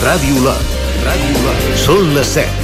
Ràdio Lot. Són les 7.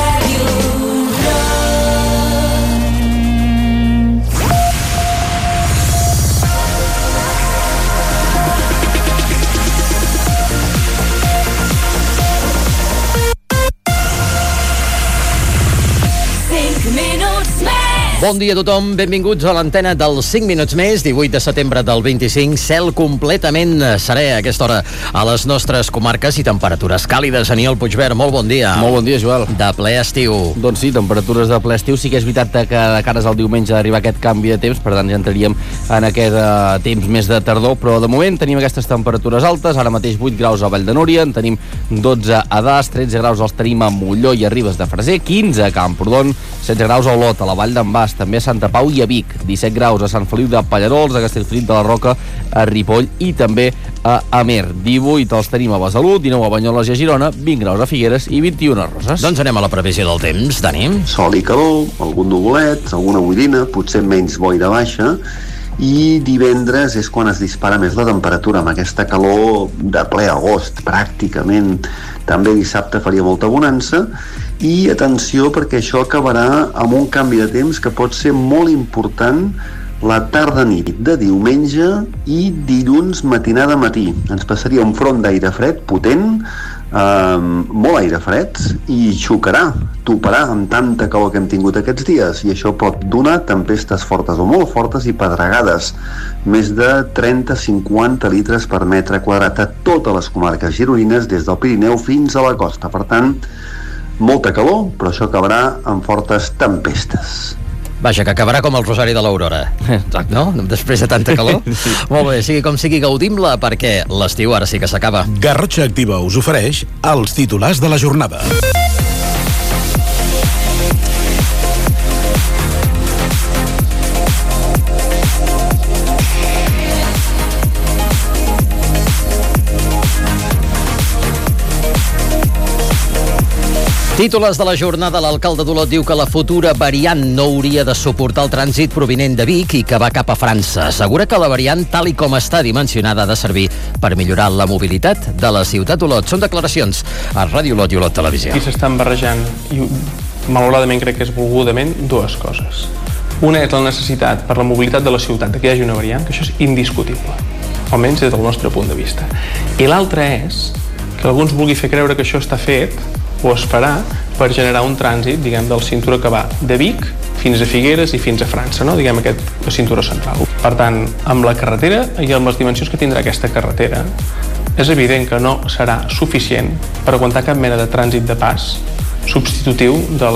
Bon dia a tothom, benvinguts a l'antena dels 5 minuts més, 18 de setembre del 25, cel completament serè a aquesta hora a les nostres comarques i temperatures càlides. Aniol Puigvert, molt bon dia. Molt bon dia, Joel. De ple estiu. Doncs sí, temperatures de ple estiu. Sí que és veritat que de cares al diumenge d'arribar aquest canvi de temps, per tant ja entraríem en aquest temps més de tardor, però de moment tenim aquestes temperatures altes, ara mateix 8 graus a Vall de Núria, en tenim 12 a Das, 13 graus els tenim a Molló i a Ribes de Freser, 15 a Camprodon, 16 graus a Olot, a la Vall d'en Bas, també a Santa Pau i a Vic, 17 graus a Sant Feliu de Pallerols, a Castellfollit de la Roca, a Ripoll i també a Amer. 18 els tenim a Besalú, 19 a Banyoles i a Girona, 20 graus a Figueres i 21 a Roses. Doncs anem a la previsió del temps, Dani. Sol i calor, algun nuvolet, alguna boirina, potser menys boira baixa, i divendres és quan es dispara més la temperatura, amb aquesta calor de ple agost, pràcticament. També dissabte faria molta bonança, i atenció perquè això acabarà amb un canvi de temps que pot ser molt important la tarda-nit de diumenge i dilluns matinada-matí. Ens passaria un front d'aire fred potent, molt aire fred, i xocarà, toparà amb tanta calor que hem tingut aquests dies, i això pot donar tempestes fortes o molt fortes i pedregades, més de 30-50 litres per metre quadrat a totes les comarques gironines, des del Pirineu fins a la costa. Per tant, molta calor, però això acabarà amb fortes tempestes. Vaja, que acabarà com el Rosari de l'Aurora. Exacte. No? Després de tanta calor. Sí. Molt bé, sigui com sigui, gaudim-la, perquè l'estiu ara sí que s'acaba. Garrotxa Activa us ofereix els titulars de la jornada. Títoles de la jornada. L'alcalde d'Olot diu que la futura variant no hauria de suportar el trànsit provinent de Vic i que va cap a França. Assegura que la variant, tal i com està dimensionada, ha de servir per millorar la mobilitat de la ciutat d'Olot. Són declaracions a Ràdio Olot i Olot Televisió. Aquí s'estan barrejant, i malauradament crec que és volgudament, dues coses. Una és la necessitat per la mobilitat de la ciutat que hi hagi una variant, que això és indiscutible, almenys des del nostre punt de vista. I l'altra és que algú ens vulgui fer creure que això està fet o esperar per generar un trànsit, diguem, del cinturó que va de Vic fins a Figueres i fins a França, no? Diguem, aquest cinturó central. Per tant, amb la carretera i amb les dimensions que tindrà aquesta carretera, és evident que no serà suficient per aguantar cap mena de trànsit de pas substitutiu de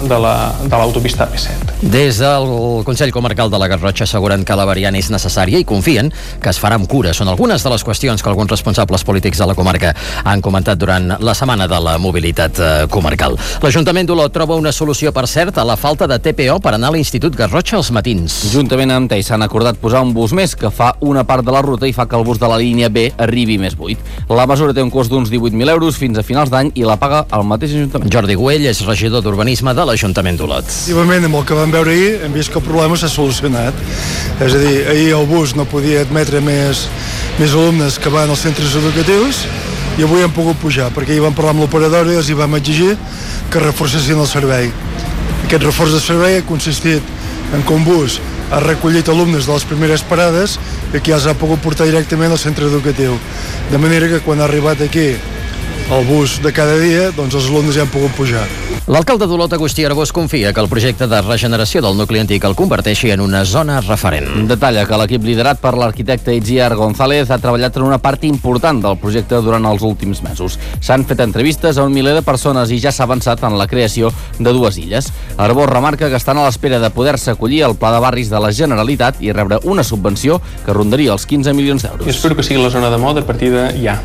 l'autopista AP7. Des del Consell Comarcal de la Garrotxa asseguren que la variant és necessària i confien que es farà amb cura. Són algunes de les qüestions que alguns responsables polítics de la comarca han comentat durant la setmana de la mobilitat comarcal. L'Ajuntament d'Olot troba una solució, per cert, a la falta de TPO per anar a l'Institut Garrotxa als matins. Juntament amb TEI s'han acordat posar un bus més que fa una part de la ruta i fa que el bus de la línia B arribi més buit. La mesura té un cost d'uns 18.000 euros fins a finals d'any i la paga el mateix Ajuntament. Jordi Güell és regidor d'Urbanisme de l'Ajuntament d'Olot. Efectivament, amb el que vam veure ahir hem vist que el problema s'ha solucionat. És a dir, ahir el bus no podia admetre més alumnes que van als centres educatius i avui han pogut pujar, perquè ahir vam parlar amb l'operadora i els hi vam exigir que reforcessin el servei. Aquest reforç de servei ha consistit en que un bus ha recollit alumnes de les primeres parades i que ja els ha pogut portar directament al centre educatiu. De manera que quan ha arribat aquí el bus de cada dia, doncs els alumnes ja han pogut pujar. L'alcalde d'Olot, Agustí Arbós, confia que el projecte de regeneració del nucli antic el converteixi en una zona referent. Detalla que l'equip liderat per l'arquitecte Itziar González ha treballat en una part important del projecte durant els últims mesos. S'han fet entrevistes a un miler de persones i ja s'ha avançat en la creació de 2 illes. Arbós remarca que estan a l'espera de poder-se acollir al Pla de Barris de la Generalitat i rebre una subvenció que rondaria els 15 milions d'euros. I espero que sigui la zona de moda a partir de ja,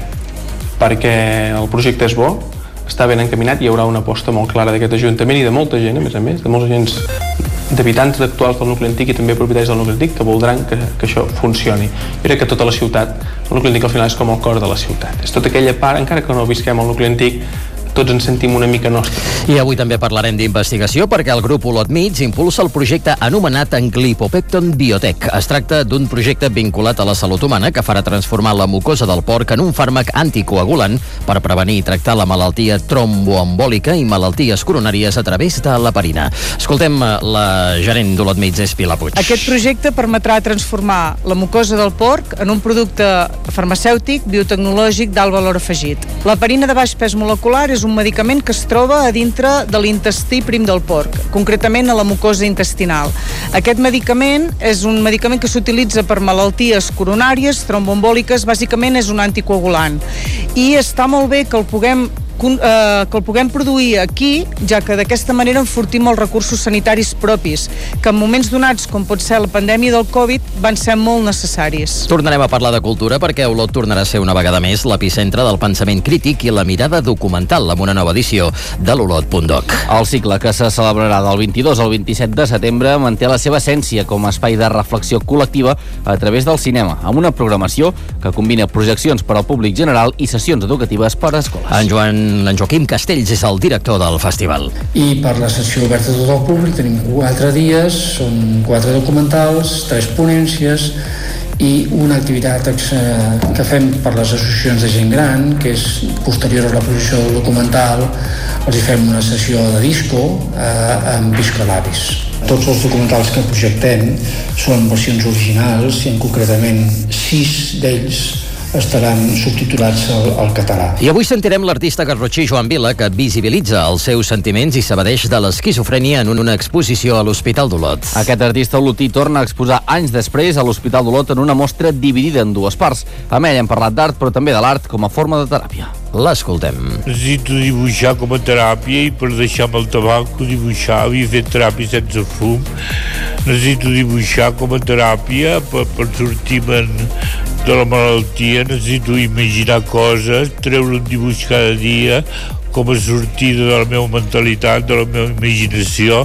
perquè el projecte és bo, està ben encaminat, hi haurà una aposta molt clara d'aquest Ajuntament i de molta gent, a més, de molts agents d'habitants actuals del nucli antic i també propietaris del nucli antic que voldran que això funcioni. Jo crec que tota la ciutat, el nucli antic al final és com el cor de la ciutat. És tota aquella part, encara que no visquem al nucli antic, tots ens sentim una mica nostres. I avui també parlarem d'investigació perquè el grup Olot Mig impulsa el projecte anomenat Glipopepton Biotech. Es tracta d'un projecte vinculat a la salut humana que farà transformar la mucosa del porc en un fàrmac anticoagulant per prevenir i tractar la malaltia tromboembòlica i malalties coronàries a través de l'heparina. Escoltem la gerent d'Olot Mig, és Pilar Puig. Aquest projecte permetrà transformar la mucosa del porc en un producte farmacèutic biotecnològic d'alt valor afegit. L'heparina de baix pes molecular és un medicament que es troba a dintre de l'intestí prim del porc, concretament a la mucosa intestinal. Aquest medicament és un medicament que s'utilitza per malalties coronàries, tromboembòliques, bàsicament és un anticoagulant. I està molt bé que el puguem produir aquí, ja que d'aquesta manera enfortim els recursos sanitaris propis, que en moments donats, com pot ser la pandèmia del Covid, van ser molt necessaris. Tornarem a parlar de cultura perquè Olot tornarà a ser una vegada més l'epicentre del pensament crític i la mirada documental amb una nova edició de l'Olot.doc. El cicle, que se celebrarà del 22 al 27 de setembre, manté la seva essència com a espai de reflexió col·lectiva a través del cinema, amb una programació que combina projeccions per al públic general i sessions educatives per a escoles. En Joaquim Castells és el director del festival. I per la sessió oberta a tot el públic tenim 4 dies, són 4 documentals, 3 ponències i una activitat que fem per les associacions de gent gran, que és posterior a la projecció del documental, els hi fem una sessió de disco amb Viscolabis. Tots els documentals que projectem són versions originals i concretament 6 d'ells estaran subtitulats al català. I avui sentirem l'artista garrotxí Joan Vila, que visibilitza els seus sentiments i s'evadeix de l'esquizofrènia en una exposició a l'Hospital d'Olot. Aquest artista olotí torna a exposar anys després a l'Hospital d'Olot en una mostra dividida en 2 parts. Amb ell hem parlat d'art, però també de l'art com a forma de teràpia. L'escoltem. Necessito dibuixar com a teràpia i per deixar amb el tabac dibuixar, havia fet teràpia sense fum. Necessito dibuixar com a teràpia per sortir-me'n de la malaltia. Necessito imaginar coses, treure un dibuix cada dia com a sortida de la meva mentalitat, de la meva imaginació.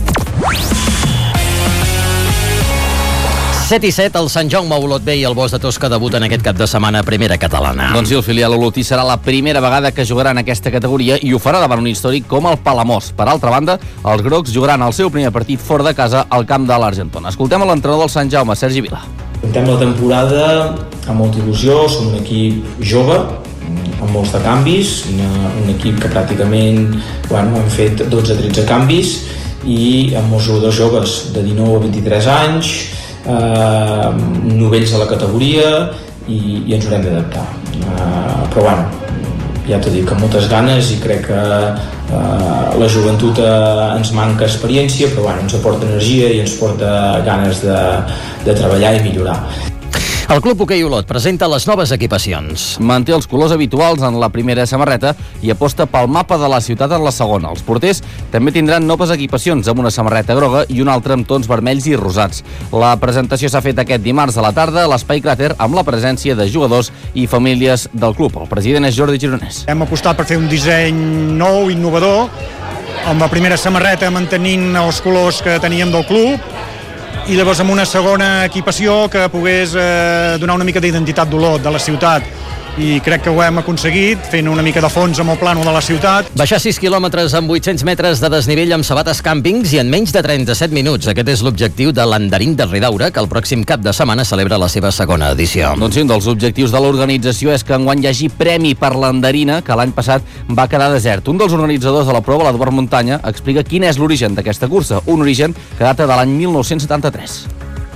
7-7, el Sant Jaume, Olot B i el Bosc de Tosca debuten aquest cap de setmana a Primera Catalana. Doncs sí, el filial olotí serà la primera vegada que jugarà en aquesta categoria i ho farà davant un històric com el Palamós. Per altra banda, els grocs jugaran el seu primer partit fora de casa al camp de l'Argentona. Escoltem a l'entrenador del Sant Jaume, Sergi Vila. Contem la temporada amb molta il·lusió, som un equip jove, amb molts de canvis, un equip que pràcticament hem fet 12-13 canvis i amb molts jugadors joves de 19 a 23 anys, novells a la categoria i ens haurem d'adaptar. Però ja t'ho dic, amb moltes ganes i crec que la joventut ens manca experiència, però ens aporta energia i ens porta ganes de treballar i millorar. El Club Hoquei Olot presenta les noves equipacions. Manté els colors habituals en la primera samarreta i aposta pel mapa de la ciutat en la segona. Els porters també tindran noves equipacions amb una samarreta groga i una altra amb tons vermells i rosats. La presentació s'ha fet aquest dimarts a la tarda a l'Espai Cràter amb la presència de jugadors i famílies del club. El president és Jordi Gironès. Hem apostat per fer un disseny nou, innovador, amb la primera samarreta mantenint els colors que teníem del club i llavors amb una segona equipació que pogués donar una mica d'identitat d'Olot, de la ciutat. I crec que ho hem aconseguit, fent una mica de fons amb el plànol de la ciutat. Baixar 6 quilòmetres amb 800 metres de desnivell amb sabates càmpings i en menys de 37 minuts. Aquest és l'objectiu de l'Andarín de Ridaura, que el pròxim cap de setmana celebra la seva segona edició. Doncs sí, un dels objectius de l'organització és que enguany hi hagi premi per l'Andarina, que l'any passat va quedar desert. Un dels organitzadors de la prova, l'Eduard Muntanya, explica quin és l'origen d'aquesta cursa, un origen que data de l'any 1973.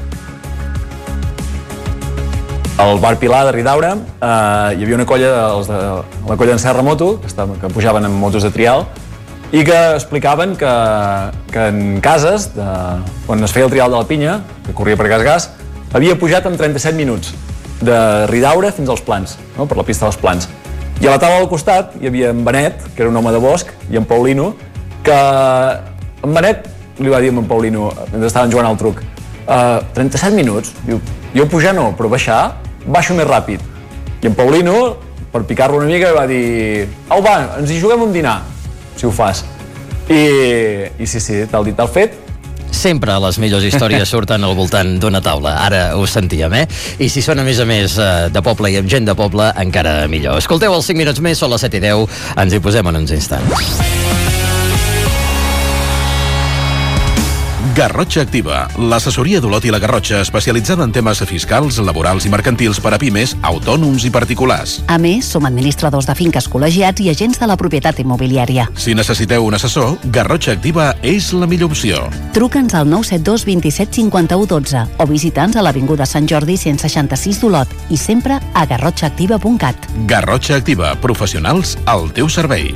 Al bar Pilar de Ridaura hi havia una colla, la colla d'en Serra Moto, que pujaven amb motos de trial, i que explicaven que en cases, quan es feia el trial de la Pinya, que corria per gas, havia pujat en 37 minuts, de Ridaura fins als Plans, no? Per la pista dels Plans. I a la taula al costat hi havia en Benet, que era un home de bosc, i en Paulino, que en Benet li va dir a en Paulino, mentre estaven jugant al truc, 37 minuts? Diu, jo pujar no, però baixo més ràpid. I en Paulino, per picar-lo una mica, va dir au va, ens hi juguem un dinar, si ho fas. I sí, tal dit, tal fet, Sempre les millors històries surten al voltant d'una taula. Ara ho sentíem, I si són, a més, de poble i amb gent de poble, encara millor. Escolteu els 5 minuts més, són les 7:10. Ens hi posem en uns instants. Garrotxa Activa, l'assessoria d'Olot i la Garrotxa especialitzada en temes fiscals, laborals i mercantils per a pimes, autònoms i particulars. A més, som administradors de finques col·legiats i agents de la propietat immobiliària. Si necessiteu un assessor, Garrotxa Activa és la millor opció. Truca'ns al 972 27 51 12 o visita'ns a l'Avinguda Sant Jordi 166 d'Olot i sempre a garrotxaactiva.cat. Garrotxa Activa, professionals al teu servei.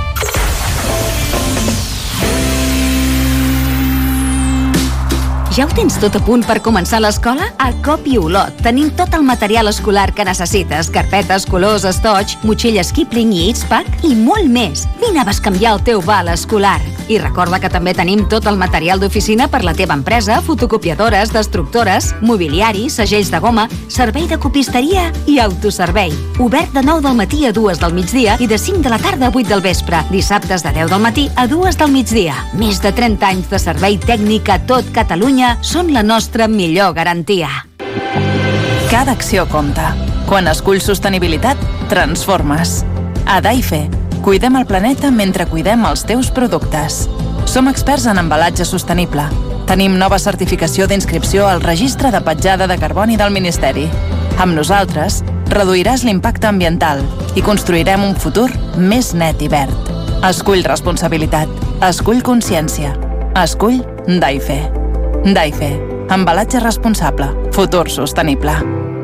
Ja ho tens tot a punt per començar l'escola? A Copi Olot tenim tot el material escolar que necessites. Carpetes, colors, estoig, motxilles Kipling i Eatspack i molt més. Vine a bescanviar el teu val escolar. I recorda que també tenim tot el material d'oficina per la teva empresa, fotocopiadores, destructores, mobiliari, segells de goma, servei de copisteria i autoservei. Obert de 9 del matí a 2 del migdia i de 5 de la tarda a 8 del vespre. Dissabtes de 10 del matí a 2 del migdia. Més de 30 anys de servei tècnic a tot Catalunya són la nostra millor garantia. Cada acció compta. Quan esculls sostenibilitat, transformes. A Daife, cuidem el planeta mentre cuidem els teus productes. Som experts en embalatge sostenible. Tenim nova certificació d'inscripció al Registre de Petjada de Carboni del Ministeri. Amb nosaltres, reduiràs l'impacte ambiental i construirem un futur més net i verd. Escull responsabilitat. Escull consciència. Escull Daife. Daife, embalatge responsable, futur sostenible.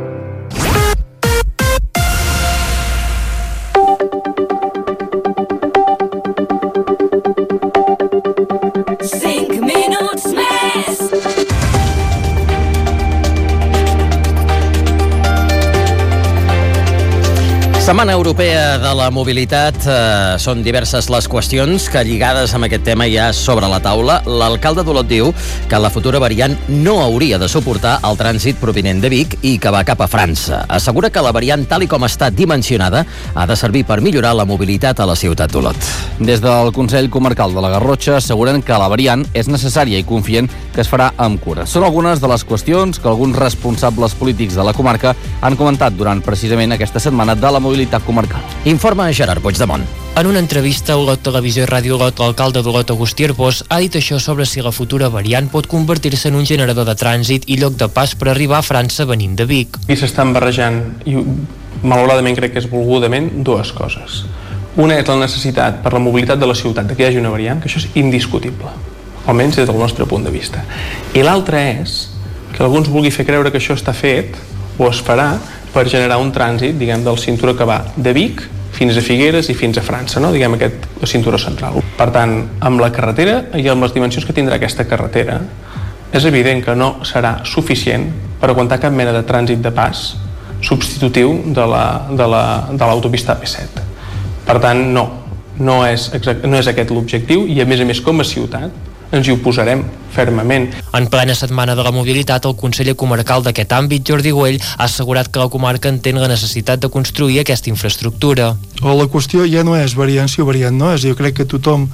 Setmana Europea de la Mobilitat. Són diverses les qüestions que, lligades amb aquest tema, hi ha sobre la taula. L'alcalde d'Olot diu que la futura variant no hauria de suportar el trànsit provinent de Vic i que va cap a França. Assegura que la variant, tal i com està dimensionada, ha de servir per millorar la mobilitat a la ciutat d'Olot. Des del Consell Comarcal de la Garrotxa asseguren que la variant és necessària i confien que es farà amb cura. Són algunes de les qüestions que alguns responsables polítics de la comarca han comentat durant precisament aquesta setmana de la mobilitat comarcal. Informa Gerard Puigdemont. En una entrevista a Olot Televisió i Ràdio Olot, l'alcalde d'Olot, Agustí Arbós, ha dit això sobre si la futura variant pot convertir-se en un generador de trànsit i lloc de pas per arribar a França venint de Vic. I s'estan barrejant, i malauradament crec que és volgudament, dues coses. Una és la necessitat per la mobilitat de la ciutat que hi hagi una variant, que això és indiscutible, almenys des del nostre punt de vista. I l'altra és que alguns vulgui fer creure que això està fet o es farà per generar un trànsit, diguem, del cinturó que va de Vic fins a Figueres i fins a França, no? Diguem, aquest cinturó central. Per tant, amb la carretera i amb les dimensions que tindrà aquesta carretera, és evident que no serà suficient per aguantar cap mena de trànsit de pas substitutiu de l'autopista AP7. Per tant, no és aquest l'objectiu i, a més, com a ciutat, ens hi oposarem fermament. En plena setmana de la mobilitat, el conseller comarcal d'aquest àmbit, Jordi Güell, ha assegurat que la comarca entén la necessitat de construir aquesta infraestructura. La qüestió ja no és variant sí o variant no, és a dir, jo crec que tothom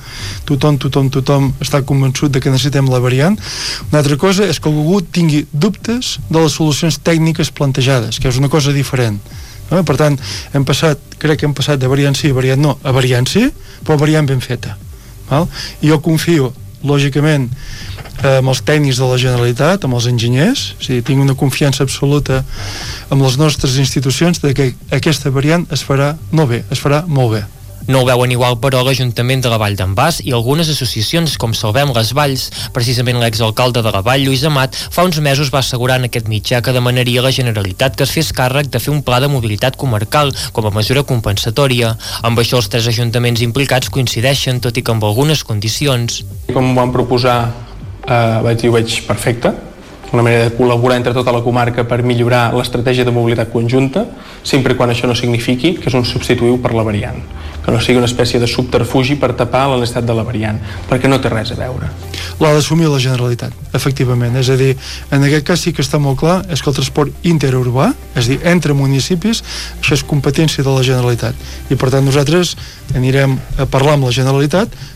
està convençut de que necessitem la variant. Una altra cosa és que algú tingui dubtes de les solucions tècniques plantejades, que és una cosa diferent. Per tant, crec que hem passat de variant sí a variant no a variant sí, però variant ben feta. I jo confio lògicament amb els tècnics de la Generalitat, amb els enginyers, o sigui, tinc una confiança absoluta amb les nostres institucions de que aquesta variant es farà molt bé. No ho veuen igual, però, l'Ajuntament de la Vall d'en Bas i algunes associacions com Salvem les Valls. Precisament l'exalcalde de la Vall, Lluís Amat, fa uns mesos va assegurar en aquest mitjà que demanaria a la Generalitat que es fes càrrec de fer un pla de mobilitat comarcal com a mesura compensatòria. Amb això els tres ajuntaments implicats coincideixen, tot i que amb algunes condicions. Com ho van proposar, ho veig perfecte, una manera de col·laborar entre tota la comarca per millorar l'estratègia de mobilitat conjunta, sempre quan això no signifiqui que és un substitutiu per la variant, que no sigui una espècie de subterfugi per tapar la necessitat de la variant, perquè no té res a veure. L'ha d'assumir la Generalitat, efectivament. És a dir, en aquest cas sí que està molt clar, és que el transport interurbà, és a dir, entre municipis, això és competència de la Generalitat. I per tant nosaltres anirem a parlar amb la Generalitat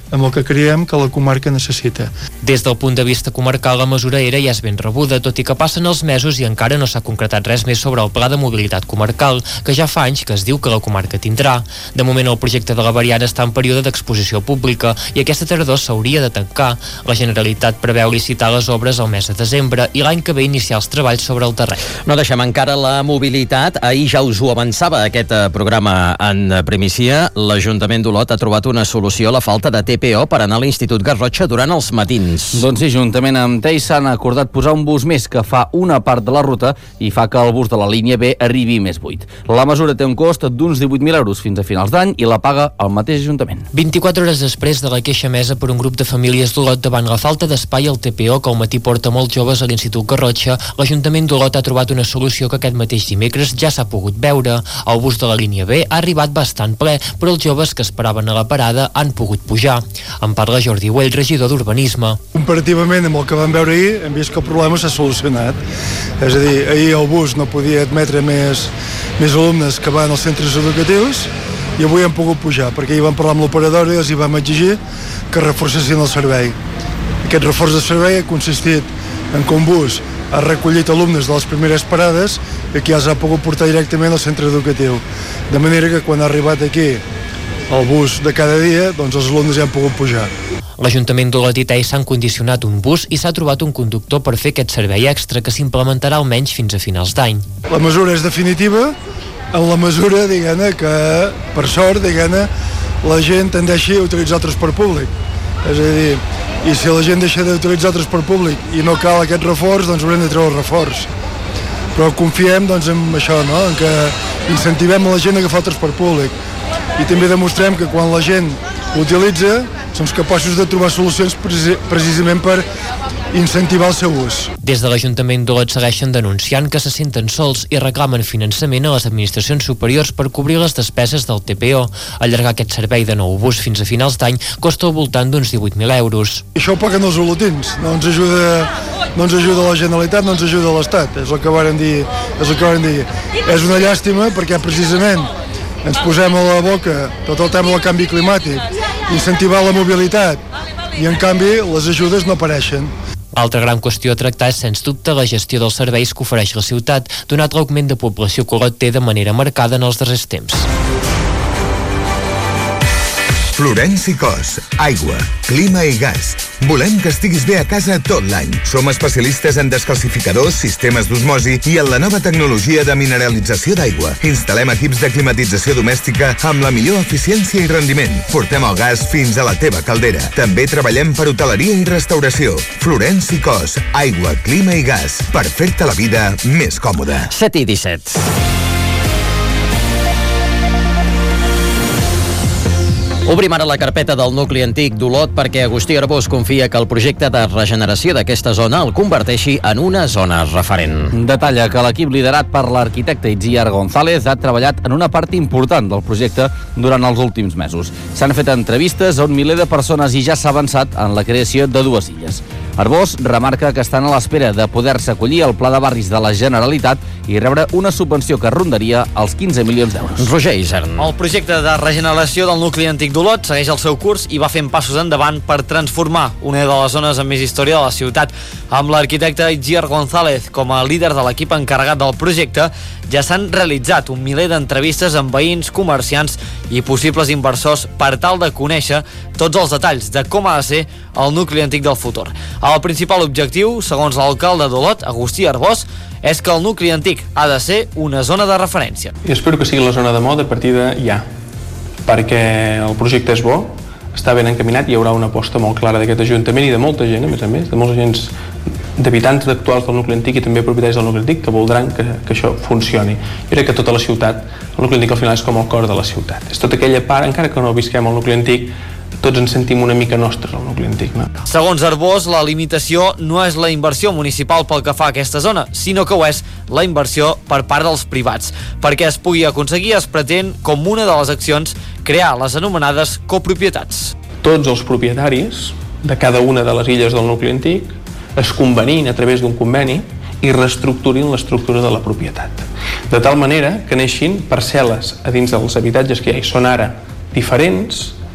amb el que creiem que la comarca necessita. Des del punt de vista comarcal, la mesura era i és ben rebuda, tot i que passen els mesos i encara no s'ha concretat res més sobre el pla de mobilitat comarcal, que ja fa anys que es diu que la comarca tindrà. De moment, el projecte de la variant està en període d'exposició pública i aquesta tardor s'hauria de tancar. La Generalitat preveu licitar les obres al mes de desembre i l'any que ve iniciar els treballs sobre el terreny. No deixem encara la mobilitat. Ahir ja us ho avançava aquest programa en primícia. L'Ajuntament d'Olot ha trobat una solució a la falta de TPO per anar a l'Institut Garrotxa durant els matins. Doncs sí, juntament amb TEI s'han acordat posar un bus més que fa una part de la ruta i fa que el bus de la línia B arribi més buit. La mesura té un cost d'uns 18.000 euros fins a finals d'any i la paga el mateix Ajuntament. 24 hores després de la queixa emesa per un grup de famílies d'Olot davant la falta d'espai al TPO que al matí porta molts joves a l'Institut Garrotxa, l'Ajuntament d'Olot ha trobat una solució que aquest mateix dimecres ja s'ha pogut veure. El bus de la línia B ha arribat bastant ple, però els joves que esperaven a la parada han pogut pujar. En parla Jordi Güell, regidor d'Urbanisme. Comparativament amb el que vam veure ahir, hem vist que el problema s'ha solucionat. És a dir, ahir el bus no podia admetre més alumnes que van als centres educatius i avui hem pogut pujar, perquè ahir vam parlar amb l'operadora i els hi vam exigir que reforcessin el servei. Aquest reforç de servei ha consistit en que un bus ha recollit alumnes de les primeres parades i que ja els ha pogut portar directament al centre educatiu. De manera que quan ha arribat aquí el bus de cada dia, doncs els alumnes ja han pogut pujar. L'Ajuntament d'Olot i TEI s'han condicionat un bus i s'ha trobat un conductor per fer aquest servei extra que s'implementarà almenys fins a finals d'any. La mesura és definitiva en la mesura, diguem-ne, que per sort, diguem-ne, la gent tendeixi a utilitzar el transport públic. És a dir, i si la gent deixa d'utilitzar el transport públic i no cal aquest reforç, doncs haurem de treure el reforç. Però confiem doncs, en això, no? En que incentivem a la gent a agafar el transport públic. I també demostrem que quan la gent utilitza som capaços de trobar solucions precisament per incentivar el seu ús. Des de l'Ajuntament d'Olot segueixen denunciant que se senten sols i reclamen finançament a les administracions superiors per cobrir les despeses del TPO. Allargar aquest servei de nou bus fins a finals d'any costa al voltant d'uns 18.000 euros. Això ho paguen els olotins, no ens ajuda la Generalitat, no ens ajuda l'Estat, és el que varen dir. És una llàstima perquè precisament ens posem a la boca tot el tema del canvi climàtic, incentivar la mobilitat, i en canvi les ajudes no apareixen. Altra gran qüestió a tractar és, sens dubte, la gestió dels serveis que ofereix la ciutat, donat l'augment de població que Olot té de manera marcada en els darrers temps. Florenci Cos, aigua, clima i gas. Volem que estiguis bé a casa tot l'any. Som especialistes en descalcificadors, sistemes d'osmosi i en la nova tecnologia de mineralització d'aigua. Instal·lem equips de climatització domèstica amb la millor eficiència i rendiment. Portem el gas fins a la teva caldera. També treballem per hoteleria i restauració. Florenci Cos, aigua, clima i gas. Per fer-te la vida més còmoda. 7:17. Obrim ara la carpeta del nucli antic d'Olot perquè Agustí Arbós confia que el projecte de regeneració d'aquesta zona el converteixi en una zona referent. Detalla que l'equip liderat per l'arquitecte Itziar González ha treballat en una part important del projecte durant els últims mesos. S'han fet entrevistes a un miler de persones i ja s'ha avançat en la creació de 2 illes. Arbós remarca que estan a l'espera de poder-se acollir al Pla de Barris de la Generalitat i rebre una subvenció que rondaria els 15 milions d'euros. Roger Isern. El projecte de regeneració del nucli antic d'Olot segueix el seu curs i va fent passos endavant per transformar una de les zones amb més història de la ciutat. Amb l'arquitecte Itziar González com a líder de l'equip encarregat del projecte, ja s'han realitzat un miler d'entrevistes amb veïns, comerciants i possibles inversors per tal de conèixer tots els detalls de com ha de ser el nucli antic del futur. El principal objectiu, segons l'alcalde d'Olot, Agustí Arbós, és que el nucli antic ha de ser una zona de referència. I espero que sigui la zona de moda a partir de ja, perquè el projecte és bo, està ben encaminat, hi haurà una aposta molt clara d'aquest Ajuntament i de molta gent, a més, de molts agents d'habitants actuals del nucli antic i també propietaris del nucli antic que voldran que això funcioni. Jo crec que tota la ciutat, el nucli antic al final és com el cor de la ciutat. És tota aquella part, encara que no visquem al nucli antic, tots ens sentim una mica nostres al nucli antic, no? Segons Arbós, la limitació no és la inversió municipal pel que fa a aquesta zona, sinó que ho és la inversió per part dels privats. Perquè es pugui aconseguir, es pretén, com una de les accions, crear les anomenades copropietats. Tots els propietaris de cada una de les illes del nucli antic es convenin a través d'un conveni i reestructurin l'estructura de la propietat. De tal manera que neixin parcel·les a dins dels habitatges que ja hi són ara diferents,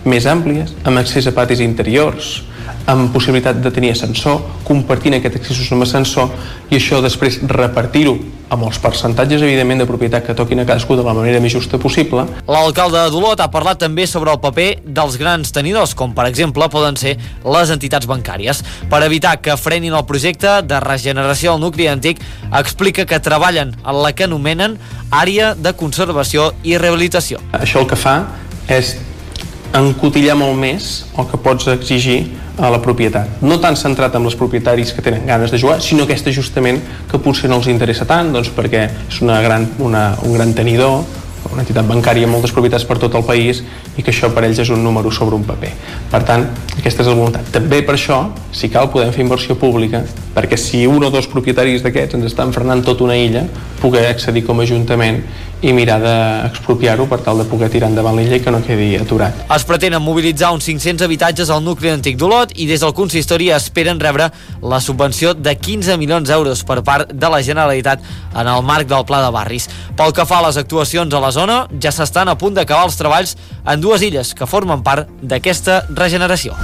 més àmplies, amb accés a patis interiors, amb possibilitat de tenir ascensor, compartint aquest accessos amb ascensor, i això després repartir-ho amb els percentatges, evidentment, de propietat que toquin a cadascú de la manera més justa possible. L'alcalde d'Olot ha parlat també sobre el paper dels grans tenidors, com per exemple poden ser les entitats bancàries. Per evitar que frenin el projecte de regeneració del nucli antic, explica que treballen en la que anomenen àrea de conservació i rehabilitació. Això el que fa és encotillar molt més el que pots exigir a la propietat. No tan centrat en els propietaris que tenen ganes de jugar, sinó aquesta justament que potser no els interessa tant, doncs perquè és un gran tenidor, una entitat bancària amb moltes propietats per tot el país, i que això per ells és un número sobre un paper. Per tant, aquesta és la voluntat. També per això, si cal, podem fer inversió pública, perquè si un o dos propietaris d'aquests ens estan frenant tota una illa, poder accedir com a Ajuntament i mirar d'expropiar-ho per tal de poder tirar endavant l'illa i que no quedi aturat. Es pretenen mobilitzar uns 500 habitatges al nucli antic d'Olot i des del consistori esperen rebre la subvenció de 15 milions d'euros per part de la Generalitat en el marc del Pla de Barris. Pel que fa a les actuacions a la zona, ja s'estan a punt d'acabar els treballs en dues illes que formen part d'aquesta regeneració.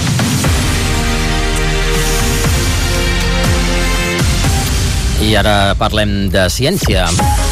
I ara parlem de ciència.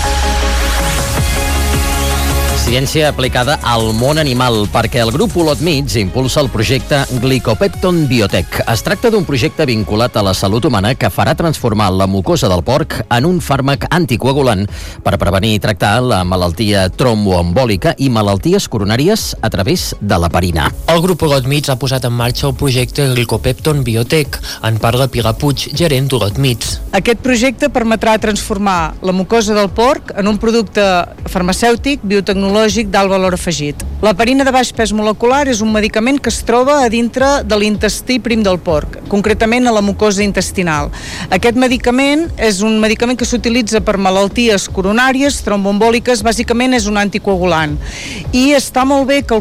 Ciència aplicada al món animal, perquè el grup Olot Meats impulsa el projecte Glycopepton Biotech. Es tracta d'un projecte vinculat a la salut humana que farà transformar la mucosa del porc en un fàrmac anticoagulant per prevenir i tractar la malaltia tromboembòlica i malalties coronàries a través de l'heparina. El grup Olot Meats ha posat en marxa el projecte Glycopepton Biotech. En parla Pilar Puig, gerent d'Olot Meats. Aquest projecte permetrà transformar la mucosa del porc en un producte farmacèutic biotecnològic d'alt valor afegit. L'heparina de baix pes molecular és un medicament que es troba a dintre de l'intestí prim del porc, concretament a la mucosa intestinal. Aquest medicament és un medicament que s'utilitza per malalties coronàries, tromboembòliques, bàsicament és un anticoagulant. I està molt bé que el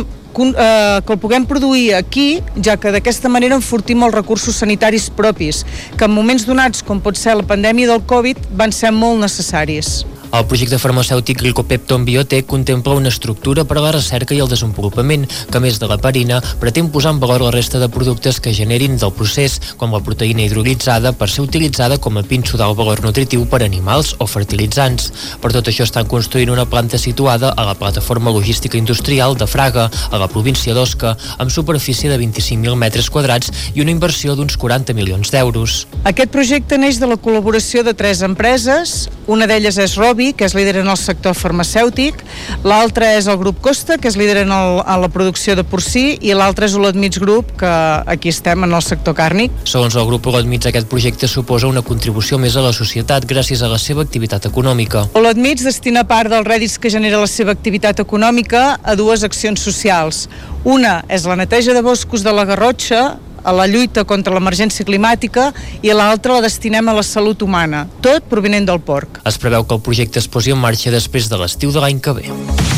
puguem produir aquí, ja que d'aquesta manera enfortim els recursos sanitaris propis, que en moments donats, com pot ser la pandèmia del Covid, van ser molt necessaris. El projecte farmacèutic Glycopepton Biotech contempla una estructura per a la recerca i el desenvolupament que, a més de l'heparina, pretén posar en valor la resta de productes que generin del procés, com la proteïna hidrolitzada, per ser utilitzada com a pinso d'alt valor nutritiu per animals o fertilitzants. Per tot això estan construint una planta situada a la plataforma logística industrial de Fraga, a la província d'Osca, amb superfície de 25.000 metres quadrats i una inversió d'uns 40 milions d'euros. Aquest projecte neix de la col·laboració de 3 empreses, una d'elles és Robi, que és líder en el sector farmacèutic, l'altra és el grup Costa, que és líder en la producció de porcí, i l'altra és Olot Meats Group, que aquí estem en el sector càrnic. Segons el grup Olot Meats, aquest projecte suposa una contribució més a la societat gràcies a la seva activitat econòmica. Olot Meats destina part dels rèdits que genera la seva activitat econòmica a 2 accions socials. Una és la neteja de boscos de la Garrotxa, a la lluita contra l'emergència climàtica, i l'altra la destinem a la salut humana, tot provinent del porc. Es preveu que el projecte es posi en marxa després de l'estiu de l'any que ve.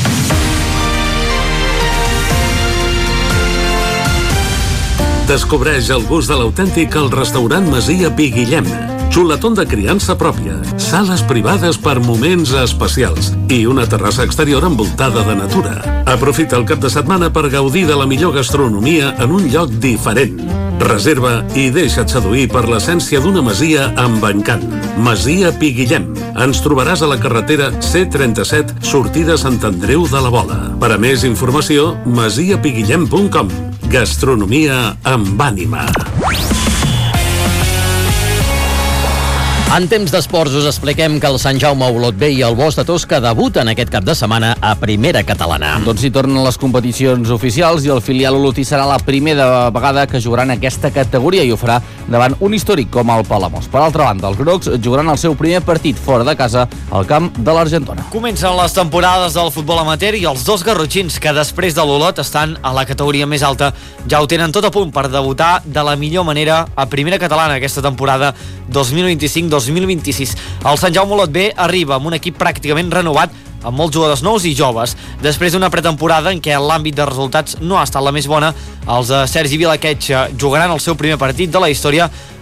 Descobreix el gust de l'autèntic al restaurant Masia Pi Guillem. Xuletón de criança pròpia, sales privades per moments especials i una terrassa exterior envoltada de natura. Aprofita el cap de setmana per gaudir de la millor gastronomia en un lloc diferent. Reserva i deixa't seduir per l'essència d'una masia amb encant. Masia Pi Guillem. Ens trobaràs a la carretera C37, sortida Sant Andreu de la Vola. Per a més informació, masiapiguillem.com. Gastronomia amb ànima. En temps d'esports us expliquem que el Sant Jaume, Olot B i el Bosch de Tosca debuten aquest cap de setmana a Primera Catalana. Doncs hi tornen les competicions oficials i el filial olotí serà la primera vegada que jugaran aquesta categoria i ho farà davant un històric com el Palamós. Per altra banda, els grocs jugaran el seu primer partit fora de casa al camp de l'Argentona. Comencen les temporades del futbol amateur i els 2 garrotxins que després de l'Olot estan a la categoria més alta ja ho tenen tot a punt per debutar de la millor manera a Primera Catalana aquesta temporada 2025-2026. El Sant Jaume Olot B arriba amb un equip pràcticament renovat amb molts jugadors nous i joves. Després d'una pretemporada en què l'àmbit de resultats no ha estat la més bona, els de Sergi Vilaquetx jugaran el seu primer partit de la història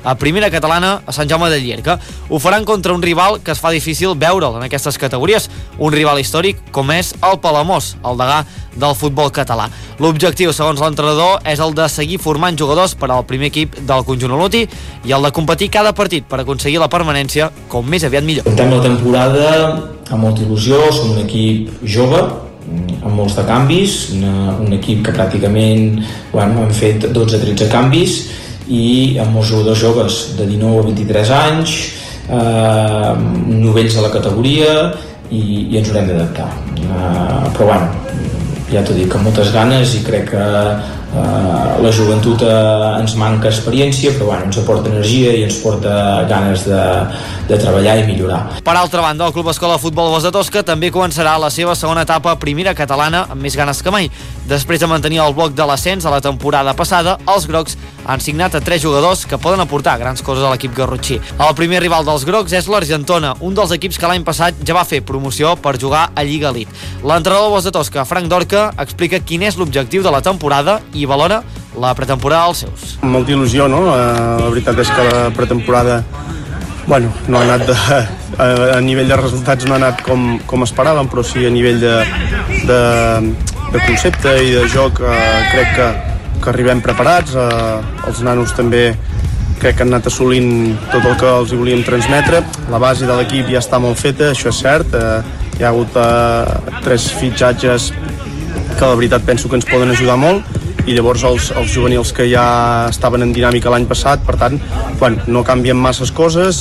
a primera catalana a Sant Jaume de Llierca. Ho faran contra un rival que es fa difícil veure'l en aquestes categories, un rival històric com és el Palamós, el degà del futbol català. L'objectiu, segons l'entrenador, és el de seguir formant jugadors per al primer equip del conjunt oloti i el de competir cada partit per aconseguir la permanència com més aviat millor. Portem la temporada amb molta il·lusió, som un equip jove, amb molts de canvis, un equip que pràcticament hem fet 12-13 canvis i amb molts jugadors joves de 19 a 23 anys, novells de la categoria i ens haurem d'adaptar. Però ja t'ho dic, amb moltes ganes, i crec que la joventut ens manca experiència, però ens aporta energia i ens porta ganes de treballar i millorar. Per altra banda, el Club Escola de Futbol Bosch de Tosca també començarà la seva segona etapa a primera catalana amb més ganes que mai. Després de mantenir el bloc de l'ascens a la temporada passada, els grocs han signat a 3 jugadors que poden aportar grans coses a l'equip garrotxí. El primer rival dels grocs és l'Argentona, un dels equips que l'any passat ja va fer promoció per jugar a Lliga Elite. L'entrenador del Bosch de Tosca, Frank Dorca, explica quin és l'objectiu de la temporada i valora la pretemporada dels seus. Molta il·lusió, no? La veritat és que la pretemporada no ha anat a nivell de resultats no ha anat com esperàvem, però sí a nivell de concepte i de joc crec que arribem preparats. Els nanos també crec que han anat assolint tot el que els volíem transmetre. La base de l'equip ja està molt feta, això és cert. Hi ha hagut 3 fitxatges que la veritat penso que ens poden ajudar molt, i llavors els juvenils que ja estaven en dinàmica l'any passat, per tant, no canvien masses coses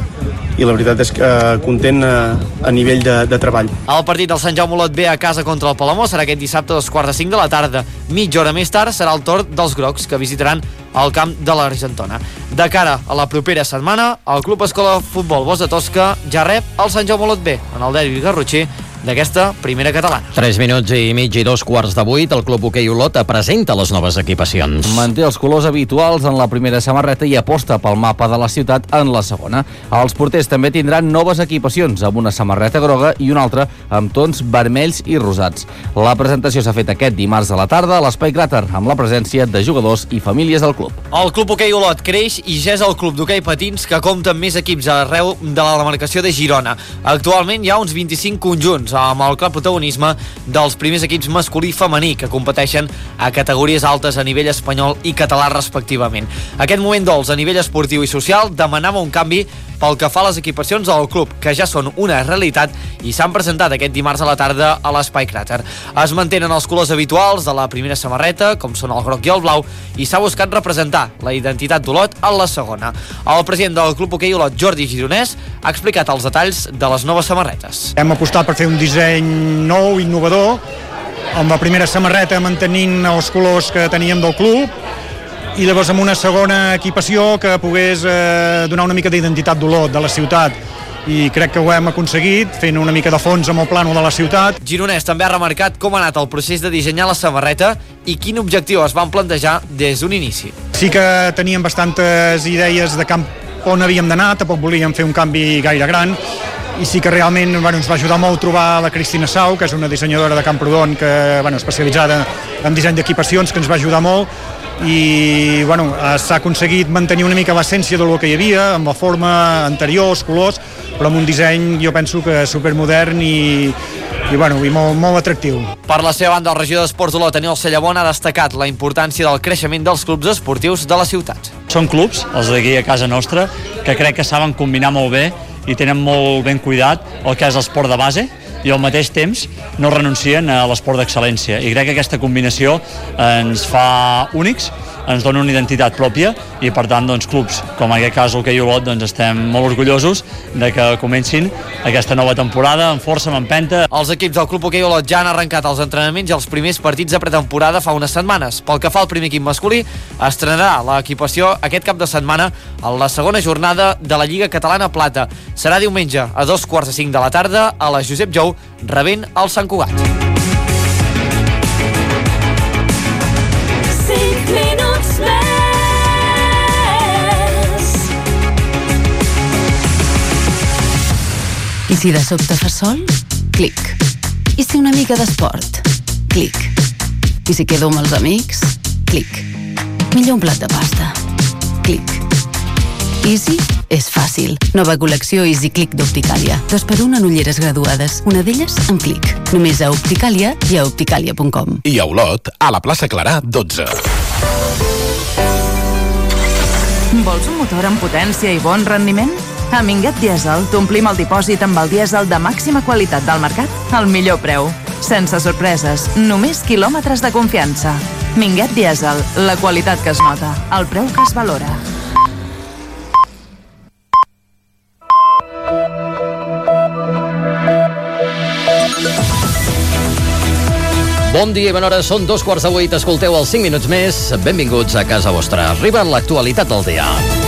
i la veritat és que content a nivell de treball. El partit del Sant Jaume Olot B a casa contra el Palamós serà aquest dissabte a 2:45 de la tarda. Mitja hora més tard serà el torn dels grocs, que visitaran el camp de l'Argentona. De cara a la propera setmana, el Club Escola de Futbol Bosch de Tosca ja rep el Sant Jaume Olot B en el derbi garrotxí d'aquesta primera catalana. 3 minuts i mig i 2:15, el Club Hoquei Olot presenta les noves equipacions. Manté els colors habituals en la primera samarreta i aposta pel mapa de la ciutat en la segona. Els porters també tindran noves equipacions, amb una samarreta groga i una altra amb tons vermells i rosats. La presentació s'ha fet aquest dimarts a la tarda a l'Espai Cràter, amb la presència de jugadors i famílies del club. El Club Hoquei Olot creix i ja és el club d'hoquei patins que compta amb més equips arreu de la demarcació de Girona. Actualment hi ha uns 25 conjunts, amb el clar protagonisme dels primers equips masculí i femení que competeixen a categories altes a nivell espanyol i català respectivament. Aquest moment dolç a nivell esportiu i social demanava un canvi pel que fa a les equipacions del club, que ja són una realitat i s'han presentat aquest dimarts a la tarda a l'Espai Cràter. Es mantenen els colors habituals de la primera samarreta, com són el groc i el blau, i s'ha buscat representar la identitat d'Olot en la segona. El president del Club Hoquei Olot, Jordi Gironès, ha explicat els detalls de les noves samarretes. Hem apostat per fer un disseny nou, innovador, amb la primera samarreta mantenint els colors que teníem del club, i llavors amb una segona equipació que pogués donar una mica d'identitat d'Olot, de la ciutat, i crec que ho hem aconseguit fent una mica de fons amb el plànol de la ciutat. Gironès també ha remarcat com ha anat el procés de dissenyar la samarreta i quin objectiu es van plantejar des d'un inici. Sí que teníem bastantes idees de camp on havíem d'anar, tampoc volíem fer un canvi gaire gran, i sí que realment ens va ajudar molt trobar la Cristina Sau, que és una dissenyadora de Camprodon especialitzada en disseny d'equipacions, que ens va ajudar molt, i s'ha aconseguit mantenir una mica l'essència del que hi havia, amb la forma anterior, els colors, però amb un disseny jo penso que supermodern i molt atractiu. Per la seva banda, el regidor d'Esports Olot, Aniol Cellabon, ha destacat la importància del creixement dels clubs esportius de la ciutat. Són clubs, els d'aquí a casa nostra, que crec que saben combinar molt bé i tenen molt ben cuidat el que és l'esport de base, i al mateix temps no renuncien a l'esport d'excel·lència, i crec que aquesta combinació ens fa únics, ens dona una identitat pròpia, i per tant clubs com en aquest cas l'Hoquei Olot estem molt orgullosos de que comencin aquesta nova temporada amb força, amb empenta. Els equips del Club Hoquei Olot ja han arrencat els entrenaments i els primers partits de pretemporada fa unes setmanes. Pel que fa al primer equip masculí, estrenarà l'equipació aquest cap de setmana en la segona jornada de la Lliga Catalana Plata. Serà diumenge a 2:45 de la tarda a la Josep Jou, rebent el Sant Cugat. I si de sobte fa sol? Clic. I si una mica d'esport? Clic. I si quedo amb els amics? Clic. Millor un plat de pasta? Clic. Easy és fàcil. Nova col·lecció Easy Click d'Opticàlia. 2x1 en ulleres graduades. Una d'elles amb Click. Només a Opticàlia i a opticàlia.com. I a Olot, a la plaça Clarà, 12. Vols un motor amb potència i bon rendiment? A Minguet Diesel t'omplim el dipòsit amb el dièsel de màxima qualitat del mercat al millor preu. Sense sorpreses, només quilòmetres de confiança. Minguet Diesel, la qualitat que es nota, el preu que es valora. Bon dia i bona hora, són 7:45, escolteu els 5 minuts més, benvinguts a casa vostra. Arriba l'actualitat del dia.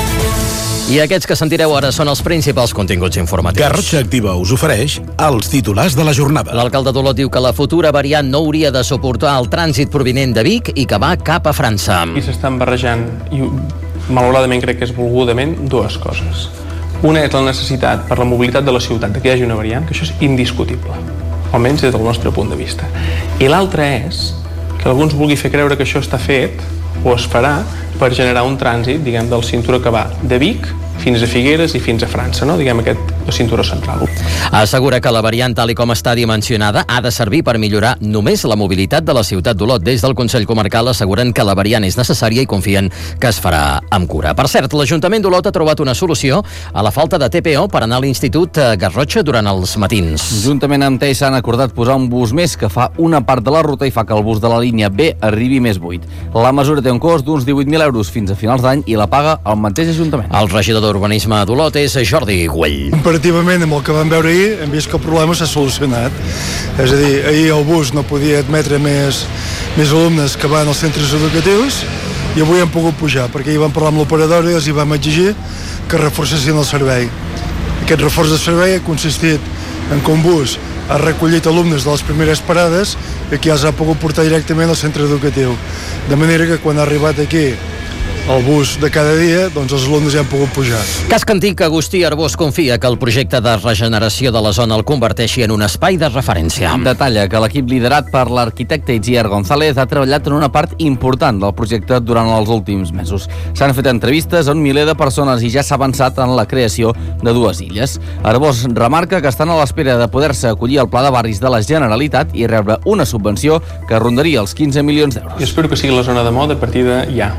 I aquests que sentireu ara són els principals continguts informatius. Garrotxa Activa us ofereix els titulars de la jornada. L'alcalde d'Olot diu que la futura variant no hauria de suportar el trànsit provinent de Vic i que va cap a França. I s'estan barrejant, i malauradament crec que és volgudament, dues coses. Una és la necessitat per la mobilitat de la ciutat que hi hagi una variant, que això és indiscutible, almenys des del nostre punt de vista. I l'altra és que algú ens vulgui fer creure que això està fet o es farà per generar un trànsit, diguem, del cinturó que va de Vic fins a Figueres i fins a França, no? Diguem, aquest cinturó central. Assegura que la variant, tal i com està dimensionada, ha de servir per millorar només la mobilitat de la ciutat d'Olot. Des del Consell Comarcal asseguren que la variant és necessària i confien que es farà amb cura. Per cert, l'Ajuntament d'Olot ha trobat una solució a la falta de TPO per anar a l'Institut Garrotxa durant els matins. Juntament amb TEI s'han acordat posar un bus més que fa una part de la ruta i fa que el bus de la línia B arribi més buit. La mesura té un cost d'uns 18.000 euros fins a finals d'any i la paga el mateix Ajuntament. El regidor d'Urbanisme d'Olot és Jordi Güell. Comparativament amb el que vam veure ahir, hem vist que el problema s'ha solucionat. És a dir, ahir el bus no podia admetre més alumnes que van als centres educatius i avui hem pogut pujar, perquè ahir vam parlar amb l'operadora i els hi vam exigir que reforcessin el servei. Aquest reforç de servei ha consistit en que un bus ha recollit alumnes de les primeres parades i que ja els ha pogut portar directament al centre educatiu. De manera que quan ha arribat aquí el bus de cada dia, doncs els alumnes ja han pogut pujar. Casc Antic, Agustí Arbós confia que el projecte de regeneració de la zona el converteixi en un espai de referència. Detalla que l'equip liderat per l'arquitecte Itziar González ha treballat en una part important del projecte durant els últims mesos. S'han fet entrevistes a un miler de persones i ja s'ha avançat en la creació de 2 illes. Arbós remarca que estan a l'espera de poder-se acollir al Pla de Barris de la Generalitat i rebre una subvenció que rondaria els 15 milions d'euros. Jo espero que sigui la zona de moda a partir de ja,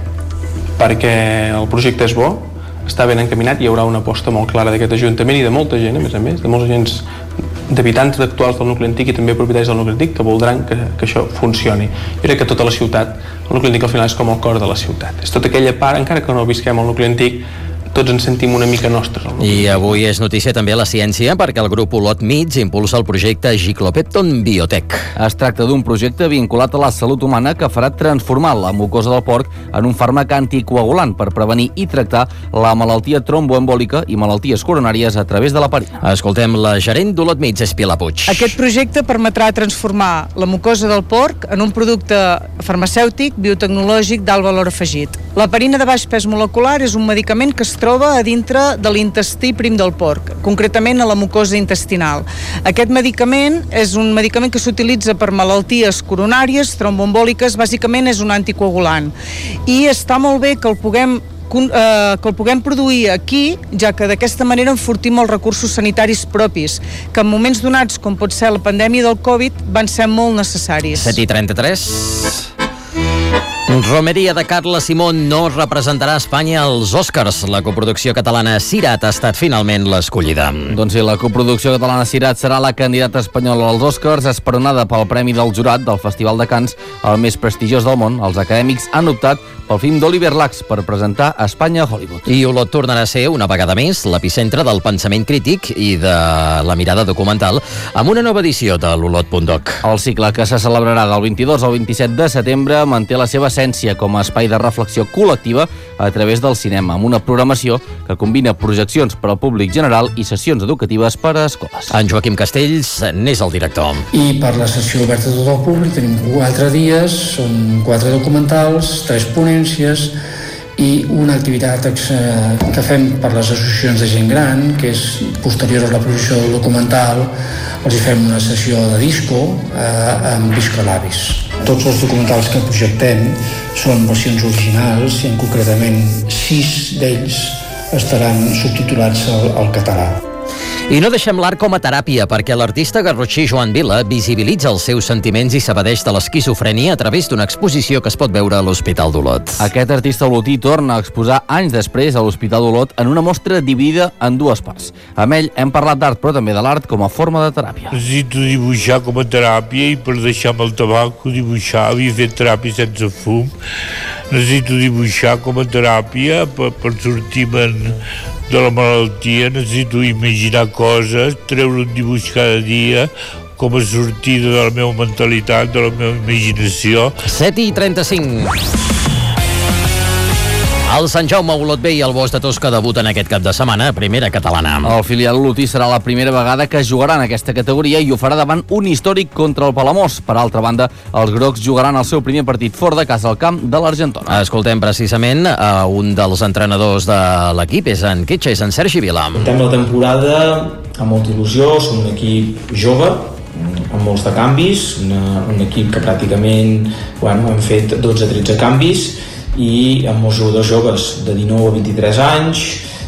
perquè el projecte és bo, està ben encaminat, hi haurà una aposta molt clara d'aquest Ajuntament i de molta gent, a més, de molts agents d'habitants actuals del nucli antic i també propietaris del nucli antic que voldran que això funcioni. Jo crec que tota la ciutat, el nucli antic al final és com el cor de la ciutat. És tota aquella part, encara que no visquem al nucli antic, tots ens sentim una mica nostres. I avui és notícia també la ciència perquè el grup Olot Mig impulsa el projecte Giclopepton Biotech. Es tracta d'un projecte vinculat a la salut humana que farà transformar la mucosa del porc en un fàrmac anticoagulant per prevenir i tractar la malaltia tromboembòlica i malalties coronàries a través de la parina. Escoltem la gerent d'Olot Mig, és Pilar Puig. Aquest projecte permetrà transformar la mucosa del porc en un producte farmacèutic biotecnològic d'alt valor afegit. La parina de baix pes molecular és un medicament que es troba a dintre de l'intestí prim del porc, concretament a la mucosa intestinal. Aquest medicament és un medicament que s'utilitza per malalties coronàries, tromboembòliques, bàsicament és un anticoagulant. I està molt bé que el puguem produir aquí, ja que d'aquesta manera enfortim els recursos sanitaris propis, que en moments donats, com pot ser la pandèmia del Covid, van ser molt necessaris. 7:33. Romeria de Carla Simón no representarà Espanya als Oscars. La coproducció catalana Sirat ha estat finalment l'escollida. Doncs sí, la coproducció catalana Sirat serà la candidata espanyola als Oscars, esperonada pel Premi del Jurat del Festival de Cannes, el més prestigiós del món. Els acadèmics han optat pel film d'Oliver Lacks per presentar Espanya a Hollywood. I Olot tornarà a ser, una vegada més, l'epicentre del pensament crític i de la mirada documental amb una nova edició de l'Olot.doc. El cicle, que se celebrarà del 22 al 27 de setembre, manté la seva essència com a espai de reflexió col·lectiva a través del cinema, amb una programació que combina projeccions per al públic general i sessions educatives per a escoles. En Joaquim Castells n'és el director. I per la sessió oberta a tot el públic tenim 4 dies, són 4 documentals, 3 ponències i una activitat que fem per les associacions de gent gran, que és posterior a la projecció del documental. Els hi fem una sessió de disco amb Viscolabis. Tots els documentals que projectem són versions originals i concretament 6 d'ells estaran subtitulats al català. I no deixem l'art com a teràpia, perquè l'artista garrotxí Joan Vila visibilitza els seus sentiments i s'evadeix de l'esquizofrènia a través d'una exposició que es pot veure a l'Hospital d'Olot. Aquest artista olotí torna a exposar anys després a l'Hospital d'Olot en una mostra dividida en dues parts. Amb ell hem parlat d'art, però també de l'art com a forma de teràpia. Necessito dibuixar com a teràpia i per deixar amb el tabac dibuixar, havia fet teràpia sense fum. Necessito dibuixar com a teràpia per sortir-me'n de la malaltia, necessito imaginar coses, treure un dibuix cada dia com a sortida de la meva mentalitat, de la meva imaginació. 7:35. El Sant Jaume, Olot B i el Bosc de Tosca debuten aquest cap de setmana a Primera Catalana. El filial olotí serà la primera vegada que jugarà en aquesta categoria i ho farà davant un històric contra el Palamós. Per altra banda, els grocs jugaran el seu primer partit fora de casa al camp de l'Argentona. Escoltem precisament un dels entrenadors de l'equip, és en Quetxa, és en Sergi Vila. Portem la temporada amb molta il·lusió, som un equip jove, amb molts de canvis, un equip que pràcticament hem fet 12-13 canvis, i amb molts jugadors joves de 19 a 23 anys,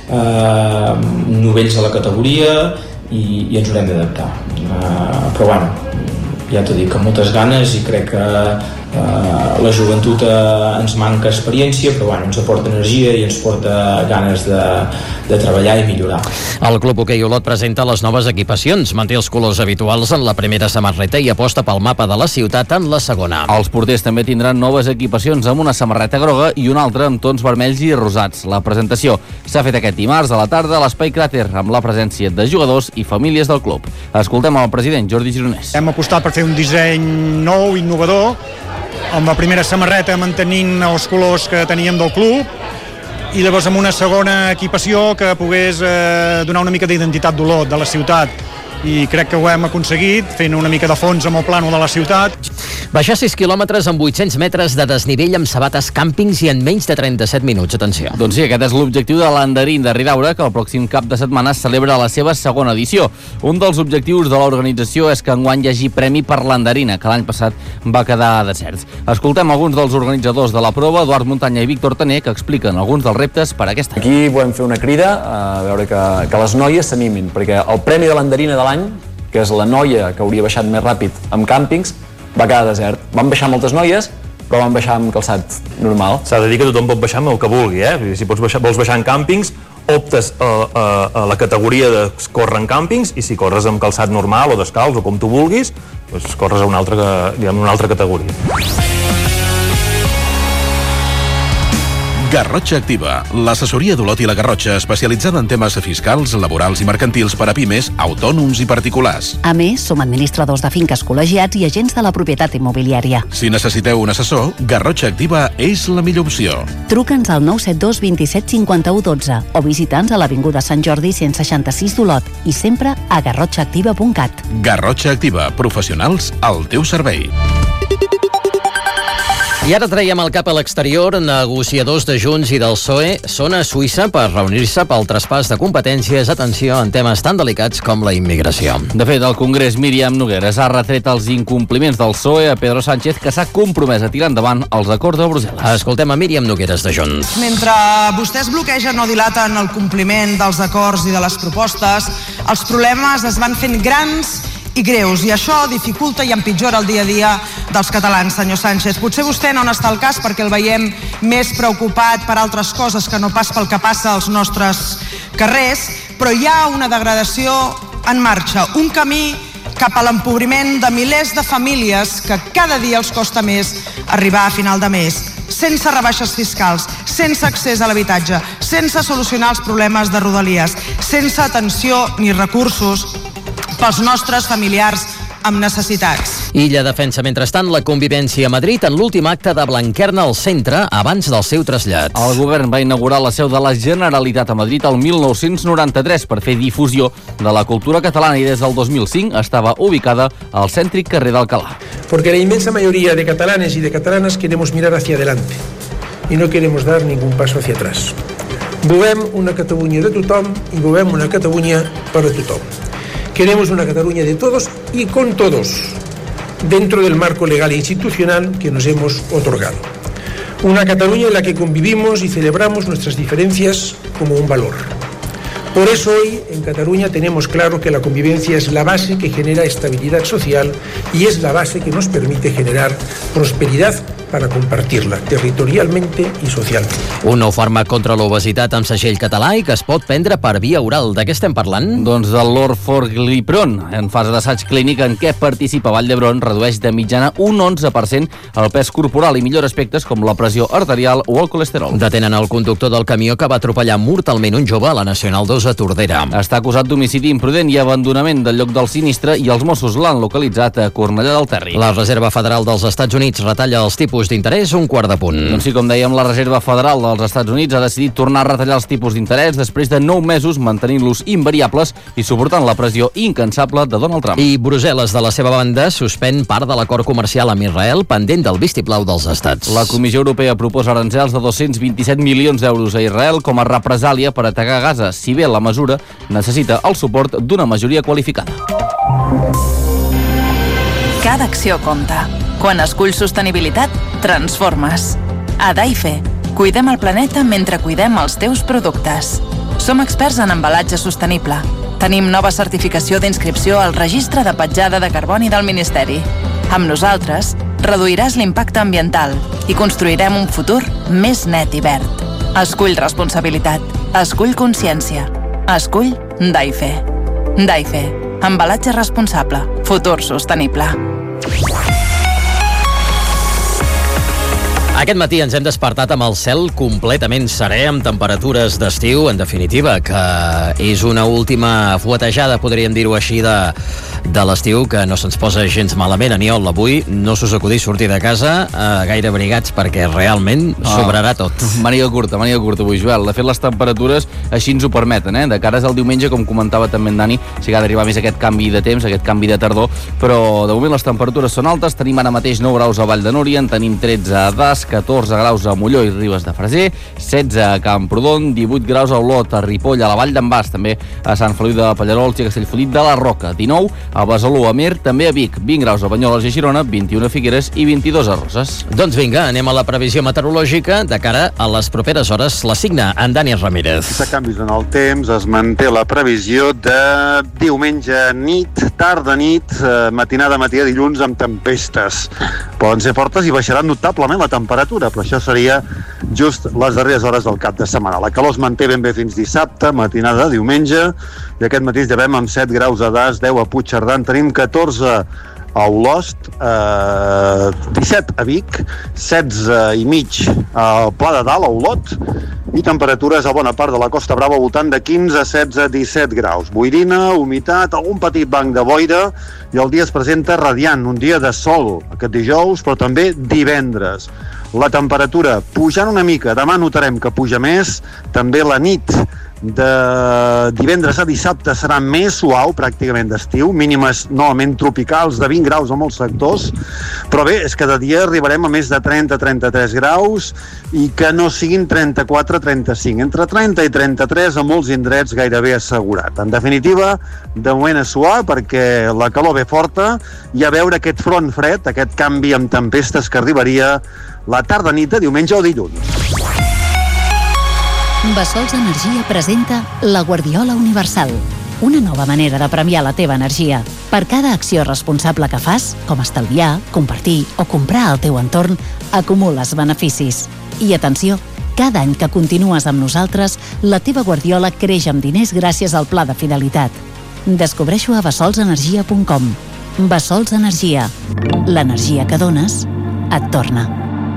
novells a la categoria, i ens haurem d'adaptar. Però ja t'ho dic, amb moltes ganes, i crec que la joventut ens manca experiència, però ens aporta energia i ens porta ganes de treballar i millorar. El Club Hoquei Olot presenta les noves equipacions, manté els colors habituals en la primera samarreta i aposta pel mapa de la ciutat en la segona. Els porters també tindran noves equipacions amb una samarreta groga i una altra amb tons vermells i rosats. La presentació s'ha fet aquest dimarts a la tarda a l'Espai Cràter amb la presència de jugadors i famílies del club. Escoltem el president Jordi Gironès. Hem apostat per fer un disseny nou, innovador, amb la primera samarreta mantenint els colors que teníem del club i llavors amb una segona equipació que pogués donar una mica d'identitat d'Olot, de la ciutat, i crec que ho hem aconseguit fent una mica de fons amb el plànol de la ciutat. Baixar 6 quilòmetres amb 800 metres de desnivell amb sabates càmpings i en menys de 37 minuts. Atenció. Doncs sí, aquest és l'objectiu de l'Andarín de Ridaura, que el pròxim cap de setmana celebra la seva segona edició. Un dels objectius de l'organització és que enguany hi hagi premi per l'Andarina, que l'any passat va quedar desert. Escoltem alguns dels organitzadors de la prova, Eduard Muntanya i Víctor Taner, que expliquen alguns dels reptes per aquest any. Aquí volem fer una crida a veure que les noies s'animin, perquè el premi de l'Andarina de l'any, que és la noia que hauria baixat més ràpid amb càmpings, va quedar desert. Van baixar moltes noies, però van baixar amb calçat normal. S'ha de dir que tothom pot baixar amb el que vulgui, Si vols baixar en càmpings, optes a la categoria de córrer en càmpings, i si corres amb calçat normal o descalç o com tu vulguis, doncs corres a una altra categoria. Garrotxa Activa, l'assessoria d'Olot i la Garrotxa especialitzada en temes fiscals, laborals i mercantils per a pimes, autònoms i particulars. A més, som administradors de finques col·legiats i agents de la propietat immobiliària. Si necessiteu un assessor, Garrotxa Activa és la millor opció. Truca'ns al 972 27 51 12 o visita'ns a l'Avinguda Sant Jordi 166 d'Olot i sempre a garrotxaactiva.cat. Garrotxa Activa, professionals al teu servei. I ara traiem el cap a l'exterior. Negociadors de Junts i del PSOE són a Suïssa per reunir-se pel traspàs de competències, atenció, en temes tan delicats com la immigració. De fet, al Congrés, Míriam Nogueras ha retret els incompliments del PSOE a Pedro Sánchez, que s'ha compromès a tirar endavant els acords de Brussel·les. Escoltem a Míriam Nogueras de Junts. Mentre vostès bloquegen o dilaten el compliment dels acords i de les propostes, els problemes es van fent grans i greus, i això dificulta i empitjora el dia a dia dels catalans, senyor Sánchez. Potser vostè no n'està al cas perquè el veiem més preocupat per altres coses que no pas pel que passa als nostres carrers, però hi ha una degradació en marxa, un camí cap a l'empobriment de milers de famílies que cada dia els costa més arribar a final de mes, sense rebaixes fiscals, sense accés a l'habitatge, sense solucionar els problemes de Rodalies, sense atenció ni recursos pels nostres familiars amb necessitats. Illa defensa, mentrestant, la convivència a Madrid en l'últim acte de Blanquerna al centre abans del seu trasllat. El govern va inaugurar la seu de la Generalitat a Madrid el 1993 per fer difusió de la cultura catalana i des del 2005 estava ubicada al cèntric carrer d'Alcalá. Porque la inmensa mayoría de catalanes y de catalanas queremos mirar hacia adelante y no queremos dar ningún paso hacia atrás. Volem una Catalunya de tothom i volem una Catalunya per a tothom. Queremos una Cataluña de todos y con todos, dentro del marco legal e institucional que nos hemos otorgado. Una Cataluña en la que convivimos y celebramos nuestras diferencias como un valor. Por eso hoy en Cataluña tenemos claro que la convivencia es la base que genera estabilidad social y es la base que nos permite generar prosperidad para compartir-la territorialmente i socialment. Un nou fàrmac contra l'obesitat amb segell català i que es pot prendre per via oral. De què estem parlant? Doncs del l'orforglipron, en fase d'assaig clínic en què participa Vall d'Hebron, redueix de mitjana un 11% el pes corporal i millora aspectes com la pressió arterial o el colesterol. Detenen el conductor del camió que va atropellar mortalment un jove a la Nacional 2 a Tordera. Està acusat d'homicidi imprudent i abandonament del lloc del sinistre i els Mossos l'han localitzat a Cornellà del Terri. La Reserva Federal dels Estats Units retalla els tipus d'interès un quart de punt. Doncs sí, com dèiem, la Reserva Federal dels Estats Units ha decidit tornar a retallar els tipus d'interès després de 9 mesos mantenint-los invariables i suportant la pressió incansable de Donald Trump. I Brussel·les, de la seva banda, suspèn part de l'acord comercial amb Israel pendent del vistiplau dels estats. La Comissió Europea proposa aranzels de 227 milions d'euros a Israel com a represàlia per atacar Gaza, si bé la mesura necessita el suport d'una majoria qualificada. Cada acció compta. Quan esculls sostenibilitat, transformes. A Daife, cuidem el planeta mentre cuidem els teus productes. Som experts en embalatge sostenible. Tenim nova certificació d'inscripció al Registre de Petjada de Carboni del Ministeri. Amb nosaltres, reduiràs l'impacte ambiental i construirem un futur més net i verd. Escull responsabilitat. Escull consciència. Escull Daife. Daife. Embalatge responsable. Futur sostenible. Aquest matí ens hem despertat amb el cel completament serè, amb temperatures d'estiu, en definitiva, que és una última fuetejada, podríem dir-ho així, de l'estiu, que no se'ns posa gens malament. Aniol, avui no s'us acudís sortir de casa gaire abrigats, perquè realment sobrarà tot. Màniga curta avui, Joel. De fet, les temperatures així ens ho permeten, De cares al diumenge, com comentava també en Dani, sí que ha d'arribar més aquest canvi de temps, aquest canvi de tardor, però de moment les temperatures són altes. Tenim ara mateix 9 graus a Vall de Núria, en tenim 13 a Das, 14 graus a Molló i Ribes de Freser, 16 a Camprodon, 18 graus a Olot, a Ripoll, a la Vall d'en Bas, també a Sant Feliu de Pallerols i a Castellfollit de la Roca, 19 a Besalú, a Mer, també a Vic, 20 graus a Banyoles i a Girona, 21 a Figueres i 22 a Roses. Doncs vinga, anem a la previsió meteorològica de cara a les properes hores. La signa en Dani Ramírez. Sense canvis en el temps, es manté la previsió de diumenge nit, tarda nit, matinada matí de dilluns amb tempestes. Poden ser fortes i baixarà notablement la temperatura, però això seria just les darreres hores del cap de setmana. La calor es manté ben bé fins dissabte, matinada de diumenge, i aquest matí llevem amb 7 graus a Das, 10 a Puigcerdà, en tenim 14 a Olost, 17 a Vic, 16 i mig al Pla de Dalt, a Olot, i temperatures a bona part de la Costa Brava al voltant de 15, 16, 17 graus. Boirina, humitat, algun petit banc de boira, i el dia es presenta radiant, un dia de sol aquest dijous, però també divendres. La temperatura pujant una mica, demà notarem que puja més, també la nit de divendres a dissabte serà més suau, pràcticament d'estiu, mínimes novament tropicals de 20 graus a molts sectors, però bé, és que de dia arribarem a més de 30-33 graus i que no siguin 34-35, entre 30 i 33 a molts indrets gairebé assegurat. En definitiva, de moment és suau perquè la calor ve forta i a veure aquest front fred, aquest canvi amb tempestes que arribaria la tarda-nit de diumenge o dilluns. Bessols Energia presenta la Guardiola Universal, una nova manera de premiar la teva energia. Per cada acció responsable que fas, com estalviar, compartir o comprar al teu entorn, acumules beneficis. I atenció, cada any que continues amb nosaltres, la teva Guardiola creix amb diners gràcies al pla de fidelitat. Descobreixo a bessolsenergia.com. Bessols Energia. L'energia que dones et torna.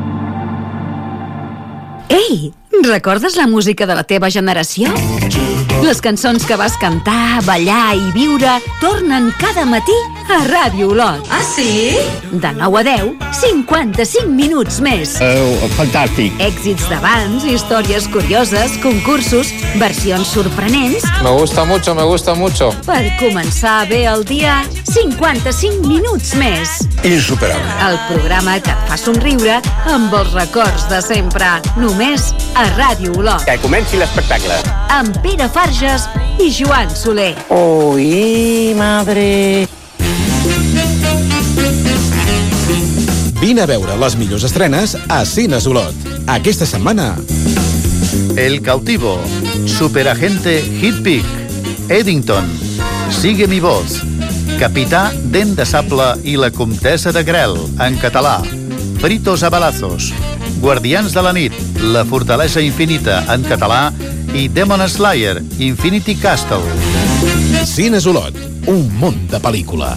Ei, recordes la música de la teva generació? Les cançons que vas cantar, ballar i viure tornen cada matí a Ràdio Olot. Ah, sí? De 9 a 10, 55 minuts més. Fantàstic. Èxits d'abans, històries curioses, concursos, versions sorprenents. Me gusta mucho. Per començar bé el dia, 55 minuts més. Insuperable. El programa que et fa somriure amb els records de sempre. Només a Ràdio Olot. Que comenci l'espectacle. Amb Pere Farges i Joan Soler. Oi, madre. Vine a veure les millors estrenes a Cines Olot. Aquesta setmana... El Cautivo, Superagente Hitpick, Eddington, Sigue mi voz, Capità Dent de Sable i la Comtessa de Grel, en català, Fritos a balazos, Guardians de la nit, La fortalesa infinita, en català, i Demon Slayer, Infinity Castle. Cines Olot, un món de pel·lícula.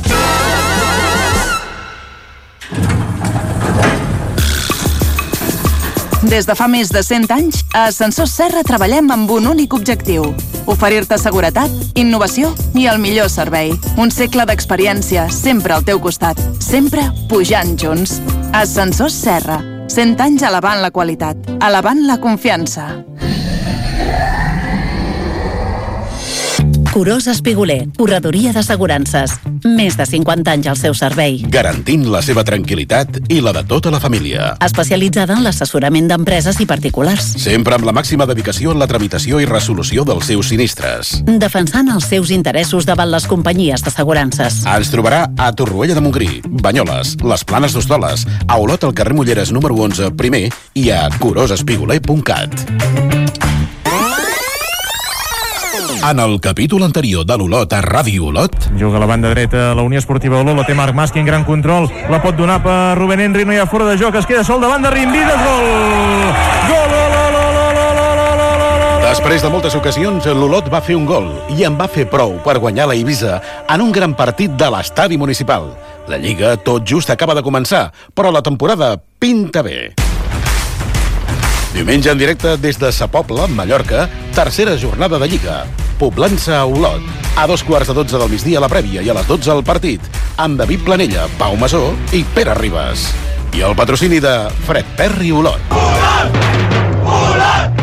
Des de fa més de 100 anys, a Ascensors Serra treballem amb un únic objectiu: oferir-te seguretat, innovació i el millor servei. Un segle d'experiència, sempre al teu costat, sempre pujant junts. Ascensors Serra, 100 anys elevant la qualitat, elevant la confiança. Curós Espiguler, corredoria d'assegurances. Més de 50 anys al seu servei. Garantint la seva tranquil·litat i la de tota la família. Especialitzada en l'assessorament d'empreses i particulars. Sempre amb la màxima dedicació en la tramitació i resolució dels seus sinistres. Defensant els seus interessos davant les companyies d'assegurances. Ens trobarà a Torroella de Montgrí, Banyoles, les Planes d'Hostoles, a Olot al carrer Mulleres número 11, primer, i a curosespiguler.cat. En el capítol anterior de l'Olot a Ràdio Olot... Juga a la banda dreta la Unió Esportiva Olot, la té Marc Maskin, gran control, la pot donar per Rubén Henry, no hi ha fora de joc, es queda sol davant de Rimbides, gol! Gol! Després de moltes ocasions, l'Olot va fer un gol i en va fer prou per guanyar la Eivissa en un gran partit de l'estadi municipal. La Lliga tot just acaba de començar, però la temporada pinta bé. Diumenge en directe des de Sa Pobla, Mallorca, tercera jornada de Lliga. Poblança a Olot. A 2:15 del migdia la prèvia i a les 12 el partit. Amb David Planella, Pau Masó i Pere Ribas. I el patrocini de Fred Perry Olot. Olot! Olot!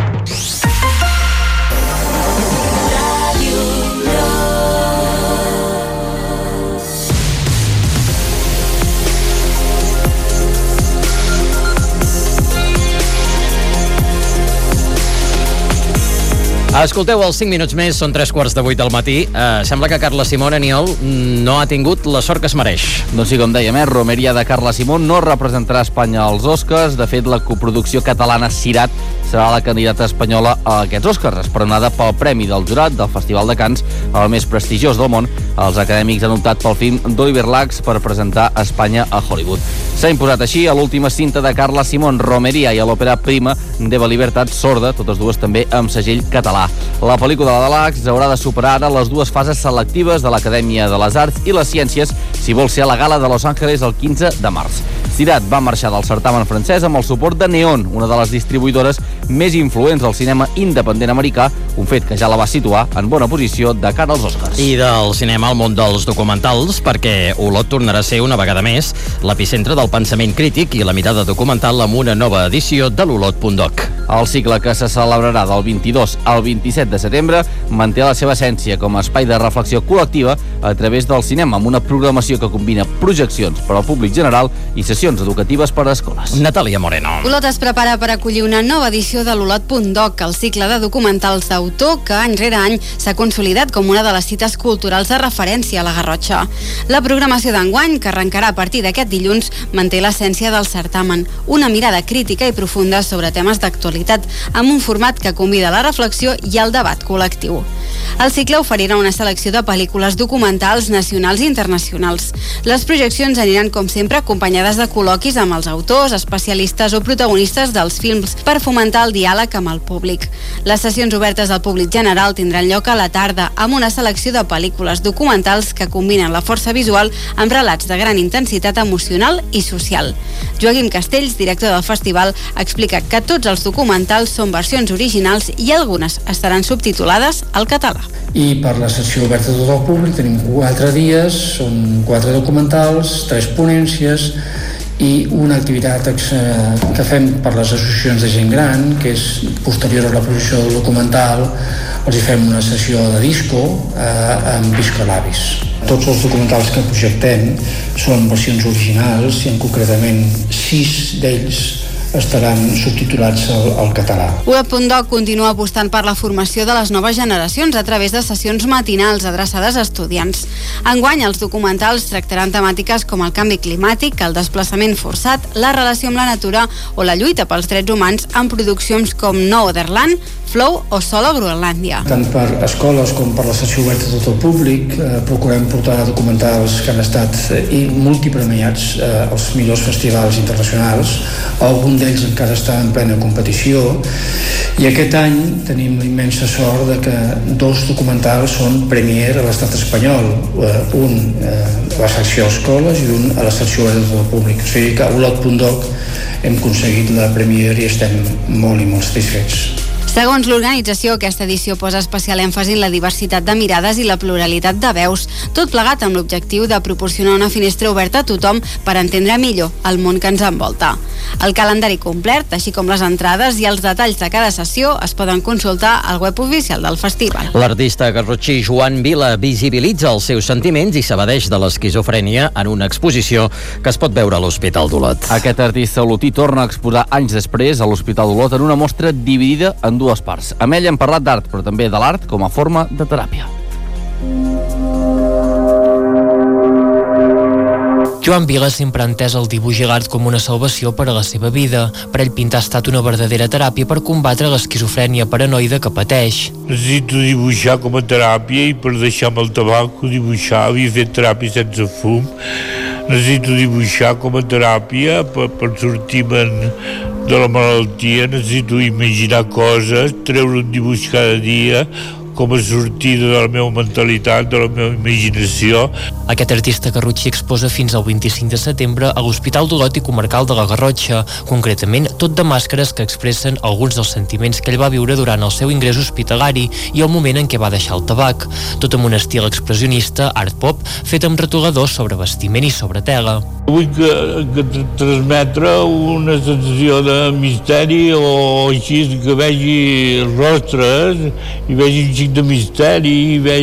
Escolteu, els 5 minuts més, són 7:45 del matí. Sembla que Carla Simón, Aniol, no ha tingut la sort que es mereix. Doncs sí, com dèiem, romeria de Carla Simón no representarà Espanya als Oscars. De fet, la coproducció catalana Cirat serà la candidata espanyola a aquests Oscars, esperonada pel Premi del Jurat del Festival de Cannes, el més prestigiós del món. Els acadèmics han optat pel film d'Oliver Lacks per presentar Espanya a Hollywood. S'ha imposat així a l'última cinta de Carla Simón, Romeria, i a l'òpera prima d'Eva Libertad, Sorda, totes dues també amb segell català. La pel·lícula de Lacks haurà de superar ara les dues fases selectives de l'Acadèmia de les Arts i les Ciències si vol ser a la gala de Los Angeles el 15 de març. Cirat va marxar del certamen francès amb el suport de Neon, una de les distribuïdores més influents del cinema independent americà, un fet que ja la va situar en bona posició de cara als Oscars. I del cinema al món dels documentals, perquè Olot tornarà a ser una vegada més l'epicentre del pensament crític i la mirada documental amb una nova edició de l'Olot.doc. El cicle, que se celebrarà del 22 al 27 de setembre, manté la seva essència com a espai de reflexió col·lectiva a través del cinema, amb una programació que combina projeccions per al públic general i sessions educatives per a escoles. Natàlia Moreno. Olot es prepara per acollir una nova edició de l'Olot.doc, el cicle de documentals d'autor que any rere any s'ha consolidat com una de les cites culturals de referència a la Garrotxa. La programació d'enguany, que arrencarà a partir d'aquest dilluns, manté l'essència del certamen, una mirada crítica i profunda sobre temes d'actualitat, amb un format que convida a la reflexió i al debat col·lectiu. El cicle oferirà una selecció de pel·lícules documentals nacionals i internacionals. Les projeccions aniran, com sempre, acompanyades de col·loquis amb els autors, especialistes o protagonistes dels films per fomentar el diàleg amb el públic. Les sessions obertes al públic general tindran lloc a la tarda amb una selecció de pel·lícules documentals que combinen la força visual amb relats de gran intensitat emocional i social. Joaquim Castells, director del festival, explica que tots els documentals són versions originals i algunes estaran subtitulades al català. I per la sessió oberta a tot el públic tenim 4 dies, són 4 documentals, 3 ponències i una activitat que fem per les associacions de gent gran, que és posterior a la projecció del documental. Els hi fem una sessió de disco amb Viscolabis. Tots els documentals que projectem són versions originals i concretament 6 d'ells estaran subtitulats al català. Olot.doc continua apostant per la formació de les noves generacions a través de sessions matinals adreçades a estudiants. Enguany, els documentals tractaran temàtiques com el canvi climàtic, el desplaçament forçat, la relació amb la natura o la lluita pels drets humans en produccions com No Otherland, Flow o Sol a Groenlàndia. Tant per escoles com per la sessió oberta a tot el públic procurem portar documentals que han estat multipremiats als millors festivals internacionals. Algun d'ells encara està en plena competició i aquest any tenim la immensa sort de que 2 documentals són premier a l'estat espanyol, un a la secció escoles i un a la secció oberta a tot el públic. O sigui que a Olot.doc hem aconseguit la premier i estem molt i molt satisfets. Segons l'organització, aquesta edició posa especial èmfasi en la diversitat de mirades i la pluralitat de veus, tot plegat amb l'objectiu de proporcionar una finestra oberta a tothom per entendre millor el món que ens envolta. El calendari complet, així com les entrades i els detalls de cada sessió, es poden consultar al web oficial del festival. L'artista garrotxí Joan Vila visibilitza els seus sentiments i s'evadeix de l'esquizofrènia en una exposició que es pot veure a l'Hospital d'Olot. Aquest artista olotí torna a exposar anys després a l'Hospital d'Olot en una mostra dividida en 2 parts. Amb ell hem parlat d'art, però també de l'art com a forma de teràpia. Joan Vila sempre ha entès el dibuix i l'art com una salvació per a la seva vida. Per ell pintar ha estat una verdadera teràpia per combatre l'esquizofrènia paranoide que pateix. Necessito dibuixar com a teràpia i per deixar amb el tabac dibuixar, havia fet teràpia sense fum. Necessito dibuixar com a teràpia per sortir-me'n de la malaltia, necessito imaginar coses, treure un dibuix cada dia com a sortida de la meva mentalitat, de la meva imaginació. Aquest artista garrotxí exposa fins al 25 de setembre a l'Hospital d'Olot i Comarcal de la Garrotxa, concretament tot de màscares que expressen alguns dels sentiments que ell va viure durant el seu ingrés hospitalari i el moment en què va deixar el tabac, tot amb un estil expressionista, art pop, fet amb retoladors sobre vestiment i sobre tela. Vull que transmetre una sensació de misteri o així, que vegi rostres i vegi un xic de misteri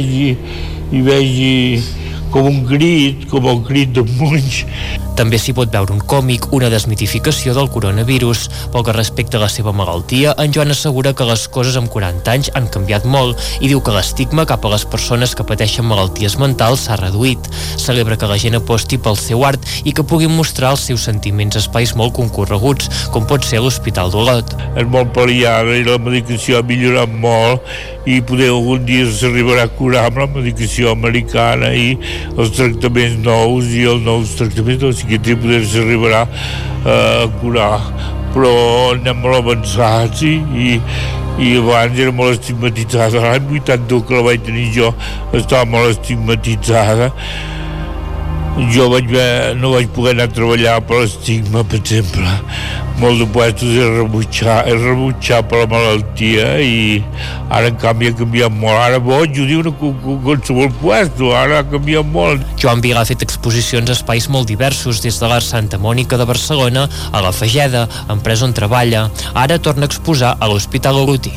i vegi com un crit, com el crit de Munch. També s'hi pot veure un còmic, una desmitificació del coronavirus. Pel que respecta a la seva malaltia, en Joan assegura que les coses amb 40 anys han canviat molt i diu que l'estigma cap a les persones que pateixen malalties mentals s'ha reduït. Celebra que la gent aposti pel seu art i que puguin mostrar els seus sentiments a espais molt concorreguts, com pot ser l'Hospital d'Olot. És molt pal·liada i la medicació ha millorat molt i poder algun dia s'arribarà a curar amb la medicació americana i els tractaments nous i els nous tractaments de la psiquiatria poder s'arribarà a curar, però anem molt avançats i abans era molt estigmatitzada. L'any 81 que la vaig tenir jo estava molt estigmatitzada. Jo no vaig poder anar a treballar per l'estigma, per exemple. Molt de puestos és rebutjar per la malaltia i ara en canvi ha canviat molt. Ara boig ho diu qualsevol puesto, ara ha canviat molt. Joan Vila ha fet exposicions a espais molt diversos, des de l'Art Santa Mònica de Barcelona a la Fageda, empresa on treballa. Ara torna a exposar a l'Hospital Olotí.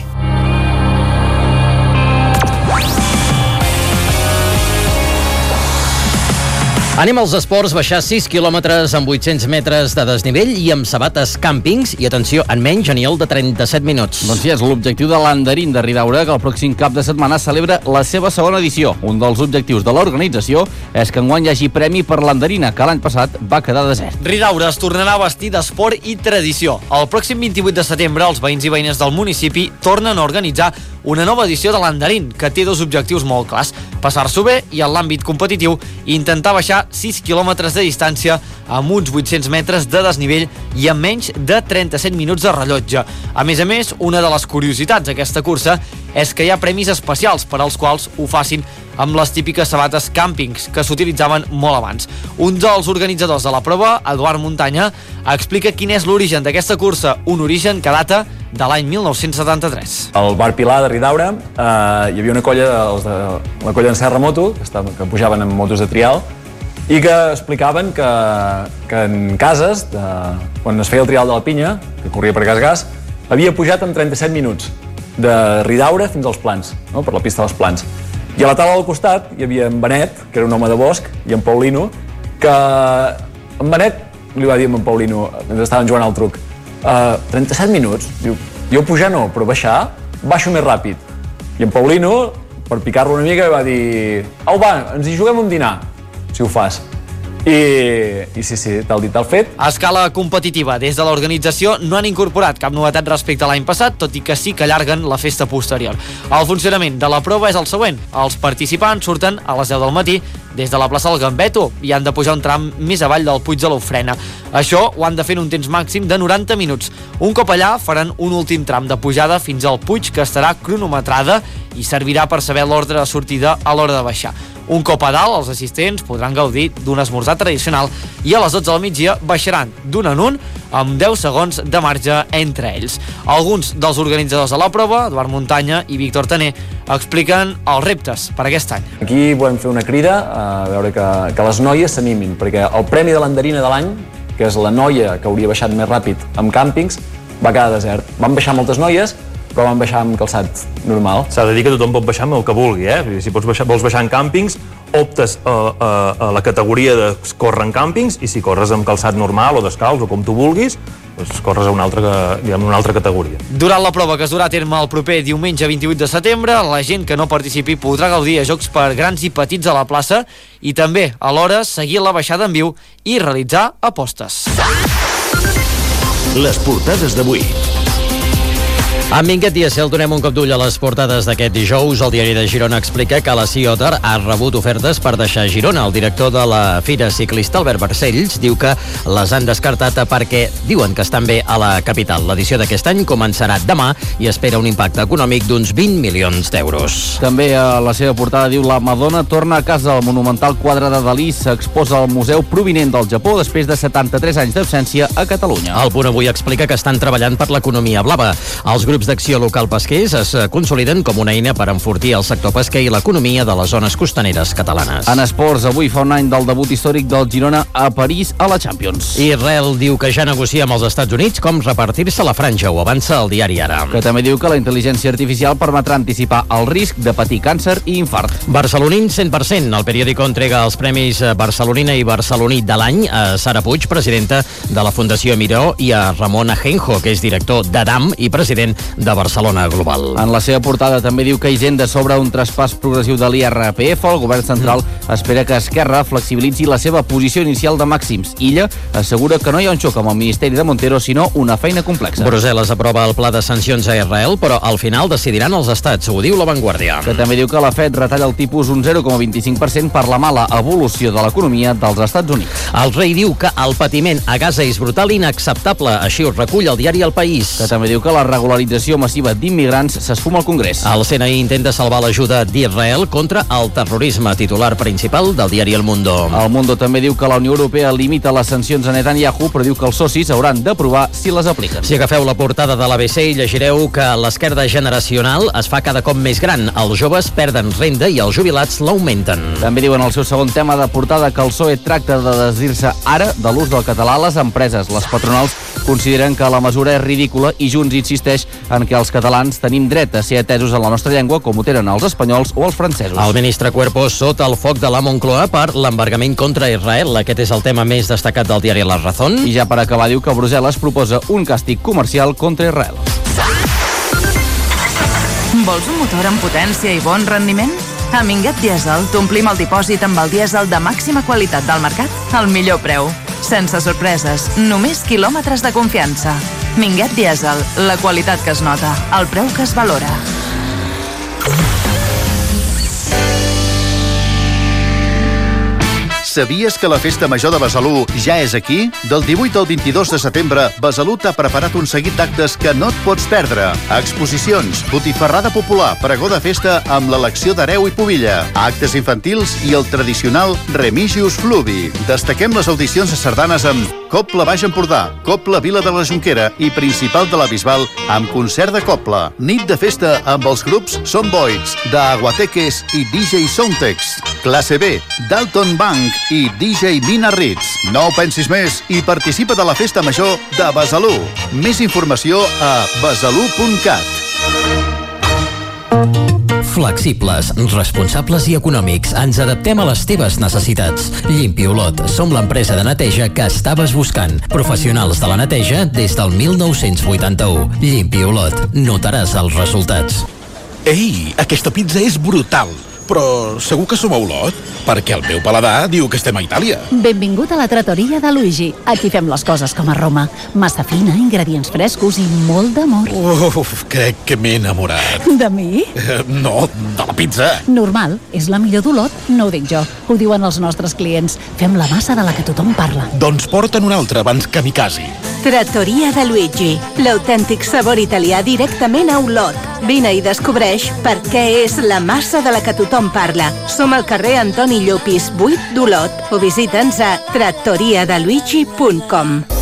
Anem als esports, baixar 6 quilòmetres amb 800 metres de desnivell i amb sabates càmpings i, atenció, en menys, Aniol, de 37 minuts. Doncs sí, és l'objectiu de l'Andarín de Ridaura, que el pròxim cap de setmana celebra la seva segona edició. Un dels objectius de l'organització és que enguany hi hagi premi per l'Andarina, que l'any passat va quedar desert. Ridaura es tornarà a vestir d'esport i tradició. El pròxim 28 de setembre, els veïns i veïnes del municipi tornen a organitzar una nova edició de l'Andarín, que té 2 objectius molt clars: passar-s'ho bé i, en l'àmbit competitiu, intentar baixar 6 quilòmetres de distància amb uns 800 metres de desnivell i amb menys de 37 minuts de rellotge. A més, una de les curiositats d'aquesta cursa és que hi ha premis especials per als quals ho facin amb les típiques sabates càmpings que s'utilitzaven molt abans. Un dels organitzadors de la prova, Eduard Muntanya, explica quin és l'origen d'aquesta cursa, un origen que data de l'any 1973. Al bar Pilar de Ridaura hi havia una colla, la colla d'en Serra Moto, que pujaven amb motos de trial, i que explicaven que en Cases, quan es feia el trial de la Pinya, que corria per Gas, havia pujat en 37 minuts, de Ridaura fins als Plans, no? Per la pista dels Plans. I a la taula al costat hi havia en Benet, que era un home de bosc, i en Paulino, que en Benet li va dir a en Paulino, ens estaven jugant al truc, 37 minuts. Diu, jo pujar no, però baixar, baixo més ràpid. I en Paulino, per picar-lo una mica, va dir: au, va, ens hi juguem un dinar, si ho fas. I sí, tal dit, tal fet. A escala competitiva, des de l'organització no han incorporat cap novetat respecte a l'any passat, tot i que sí que allarguen la festa posterior. El funcionament de la prova és el següent. Els participants surten a les 10 del matí des de la plaça del Gambeto i han de pujar un tram més avall del Puig de l'Ofrena. Això ho han de fer en un temps màxim de 90 minuts. Un cop allà faran un últim tram de pujada fins al Puig, que estarà cronometrada i servirà per saber l'ordre de sortida a l'hora de baixar. Un cop a dalt, els assistents podran gaudir d'un esmorzar tradicional i a les 12 del migdia baixaran d'un en un amb 10 segons de marge entre ells. Alguns dels organitzadors de la prova, Eduard Muntanya i Víctor Taner, expliquen els reptes per aquest any. Aquí volem fer una crida a veure que les noies s'animin, perquè el premi de l'Andarina de l'any, que és la noia que hauria baixat més ràpid amb càmpings, va quedar desert. Van baixar moltes noies, però van baixar amb calçat normal. S'ha de dir que tothom pot baixar amb el que vulgui, Si vols baixar en càmpings, optes a la categoria de córrer en càmpings, i si corres amb calçat normal o descalç o com tu vulguis, doncs corres a una altra categoria. Durant la prova, que es durà a terme el proper diumenge 28 de setembre, la gent que no participi podrà gaudir de jocs per grans i petits a la plaça i també, alhora, seguir la baixada en viu i realitzar apostes. Les portades d'avui. Amb Minguet Diacel donem un cop d'ull a les portades d'aquest dijous. El diari de Girona explica que la Sea Otter ha rebut ofertes per deixar Girona. El director de la Fira Ciclista, Albert Barcells, diu que les han descartat perquè diuen que estan bé a la capital. L'edició d'aquest any començarà demà i espera un impacte econòmic d'uns 20 milions d'euros. També a la seva portada diu: la Madonna torna a casa. El monumental quadre de Dalí s'exposa al museu provinent del Japó després de 73 anys d'absència a Catalunya. El Punt Avui explica que estan treballant per l'economia blava. Els grups d'acció local pesquers es consoliden com una eina per enfortir el sector pesquer i l'economia de les zones costaneres catalanes. En esports, avui fa un any del debut històric del Girona a París a la Champions. Israel diu que ja negocia amb els Estats Units com repartir-se la franja, ho avança el diari Ara. Que també diu que la intel·ligència artificial permetrà anticipar el risc de patir càncer i infart. Barcelonín 100%. El periòdico entrega els premis Barcelonina i Barceloní de l'any a Sara Puig, presidenta de la Fundació Miró, i a Ramon Ajenjo, que és director d'Adam i president de Barcelona Global. En la seva portada també diu que Hisenda s'obre un traspàs progressiu de l'IRPF. El govern central espera que Esquerra flexibilitzi la seva posició inicial de màxims. Illa assegura que no hi ha un xoc amb el Ministeri de Montero, sinó una feina complexa. Brussel·les aprova el pla de sancions a Israel, però al final decidiran els estats, ho diu La Vanguardia. Que també diu que la Fed retalla el tipus un 0,25% per la mala evolució de l'economia dels Estats Units. El rei diu que el patiment a Gaza és brutal i inacceptable, així ho recull el diari El País. Que també diu que la regularització massiva d'immigrants s'esfuma al Congrés. El CNI intenta salvar l'ajuda d'Israel contra el terrorisme, titular principal del diari El Mundo. El Mundo també diu que la Unió Europea limita les sancions a Netanyahu, però diu que els socis hauran d'aprovar si les apliquen. Si agafeu la portada de l'ABC i llegireu que l'esquerda generacional es fa cada cop més gran. Els joves perden renda i els jubilats l'augmenten. També diuen el seu segon tema de portada que el PSOE tracta de desdir-se ara de l'ús del català a les empreses. Les patronals consideren que la mesura és ridícula i Junts insisteix en que els catalans tenim dret a ser atesos en la nostra llengua com ho tenen els espanyols o els francesos. El ministre Cuerpo sota el foc de la Moncloa per l'embargament contra Israel. Aquest és el tema més destacat del diari La Razón. I ja per acabar diu que Brussel·les proposa un càstig comercial contra Israel. Vols un motor amb potència i bon rendiment? A Minguet Diesel t'omplim el dipòsit amb el dièsel de màxima qualitat del mercat al millor preu. Sense sorpreses, només quilòmetres de confiança. Minguet Diesel, la qualitat que es nota, el preu que es valora. Sabies que la Festa Major de Besalú ja és aquí? Del 18 al 22 de setembre, Besalú t'ha preparat un seguit d'actes que no et pots perdre. Exposicions, botifarrada popular, pregó de festa amb l'elecció d'hereu i pubilla, actes infantils i el tradicional Remigius Fluvi. Destaquem les audicions a sardanes amb Copla Baix Empordà, Copla Vila de la Jonquera i Principal de la Bisbal amb concert de copla. Nit de festa amb els grups Som Boys, d'Aguateques i DJ Soundtex. Classe B, Dalton Bank i DJ Mina Ritz. No ho pensis més i participa de la Festa Major de Besalú. Més informació a besalú.cat. Flexibles, responsables i econòmics. Ens adaptem a les teves necessitats. Llimpi Olot. Som l'empresa de neteja que estaves buscant. Professionals de la neteja des del 1981. Llimpi Olot. Notaràs els resultats. Ei, aquesta pizza és brutal. Però segur que som a Olot? Perquè el meu paladar diu que estem a Itàlia. Benvingut a la trattoria de Luigi. Aquí fem les coses com a Roma. Massa fina, ingredients frescos i molt d'amor. Crec que m'he enamorat. De mi? No, de la pizza. Normal, és la millor d'Olot, no ho dic jo. Ho diuen els nostres clients. Fem la massa de la que tothom parla. Doncs porta'n una altra abans que m'hi casi. Trattoria de Luigi, l'autèntic sabor italià directament a Olot. Vine i descobreix per què és la massa de la que tothom parla. Som al carrer Antoni Llopis 8 d'Olot o visita'ns a trattoriadeluigi.com.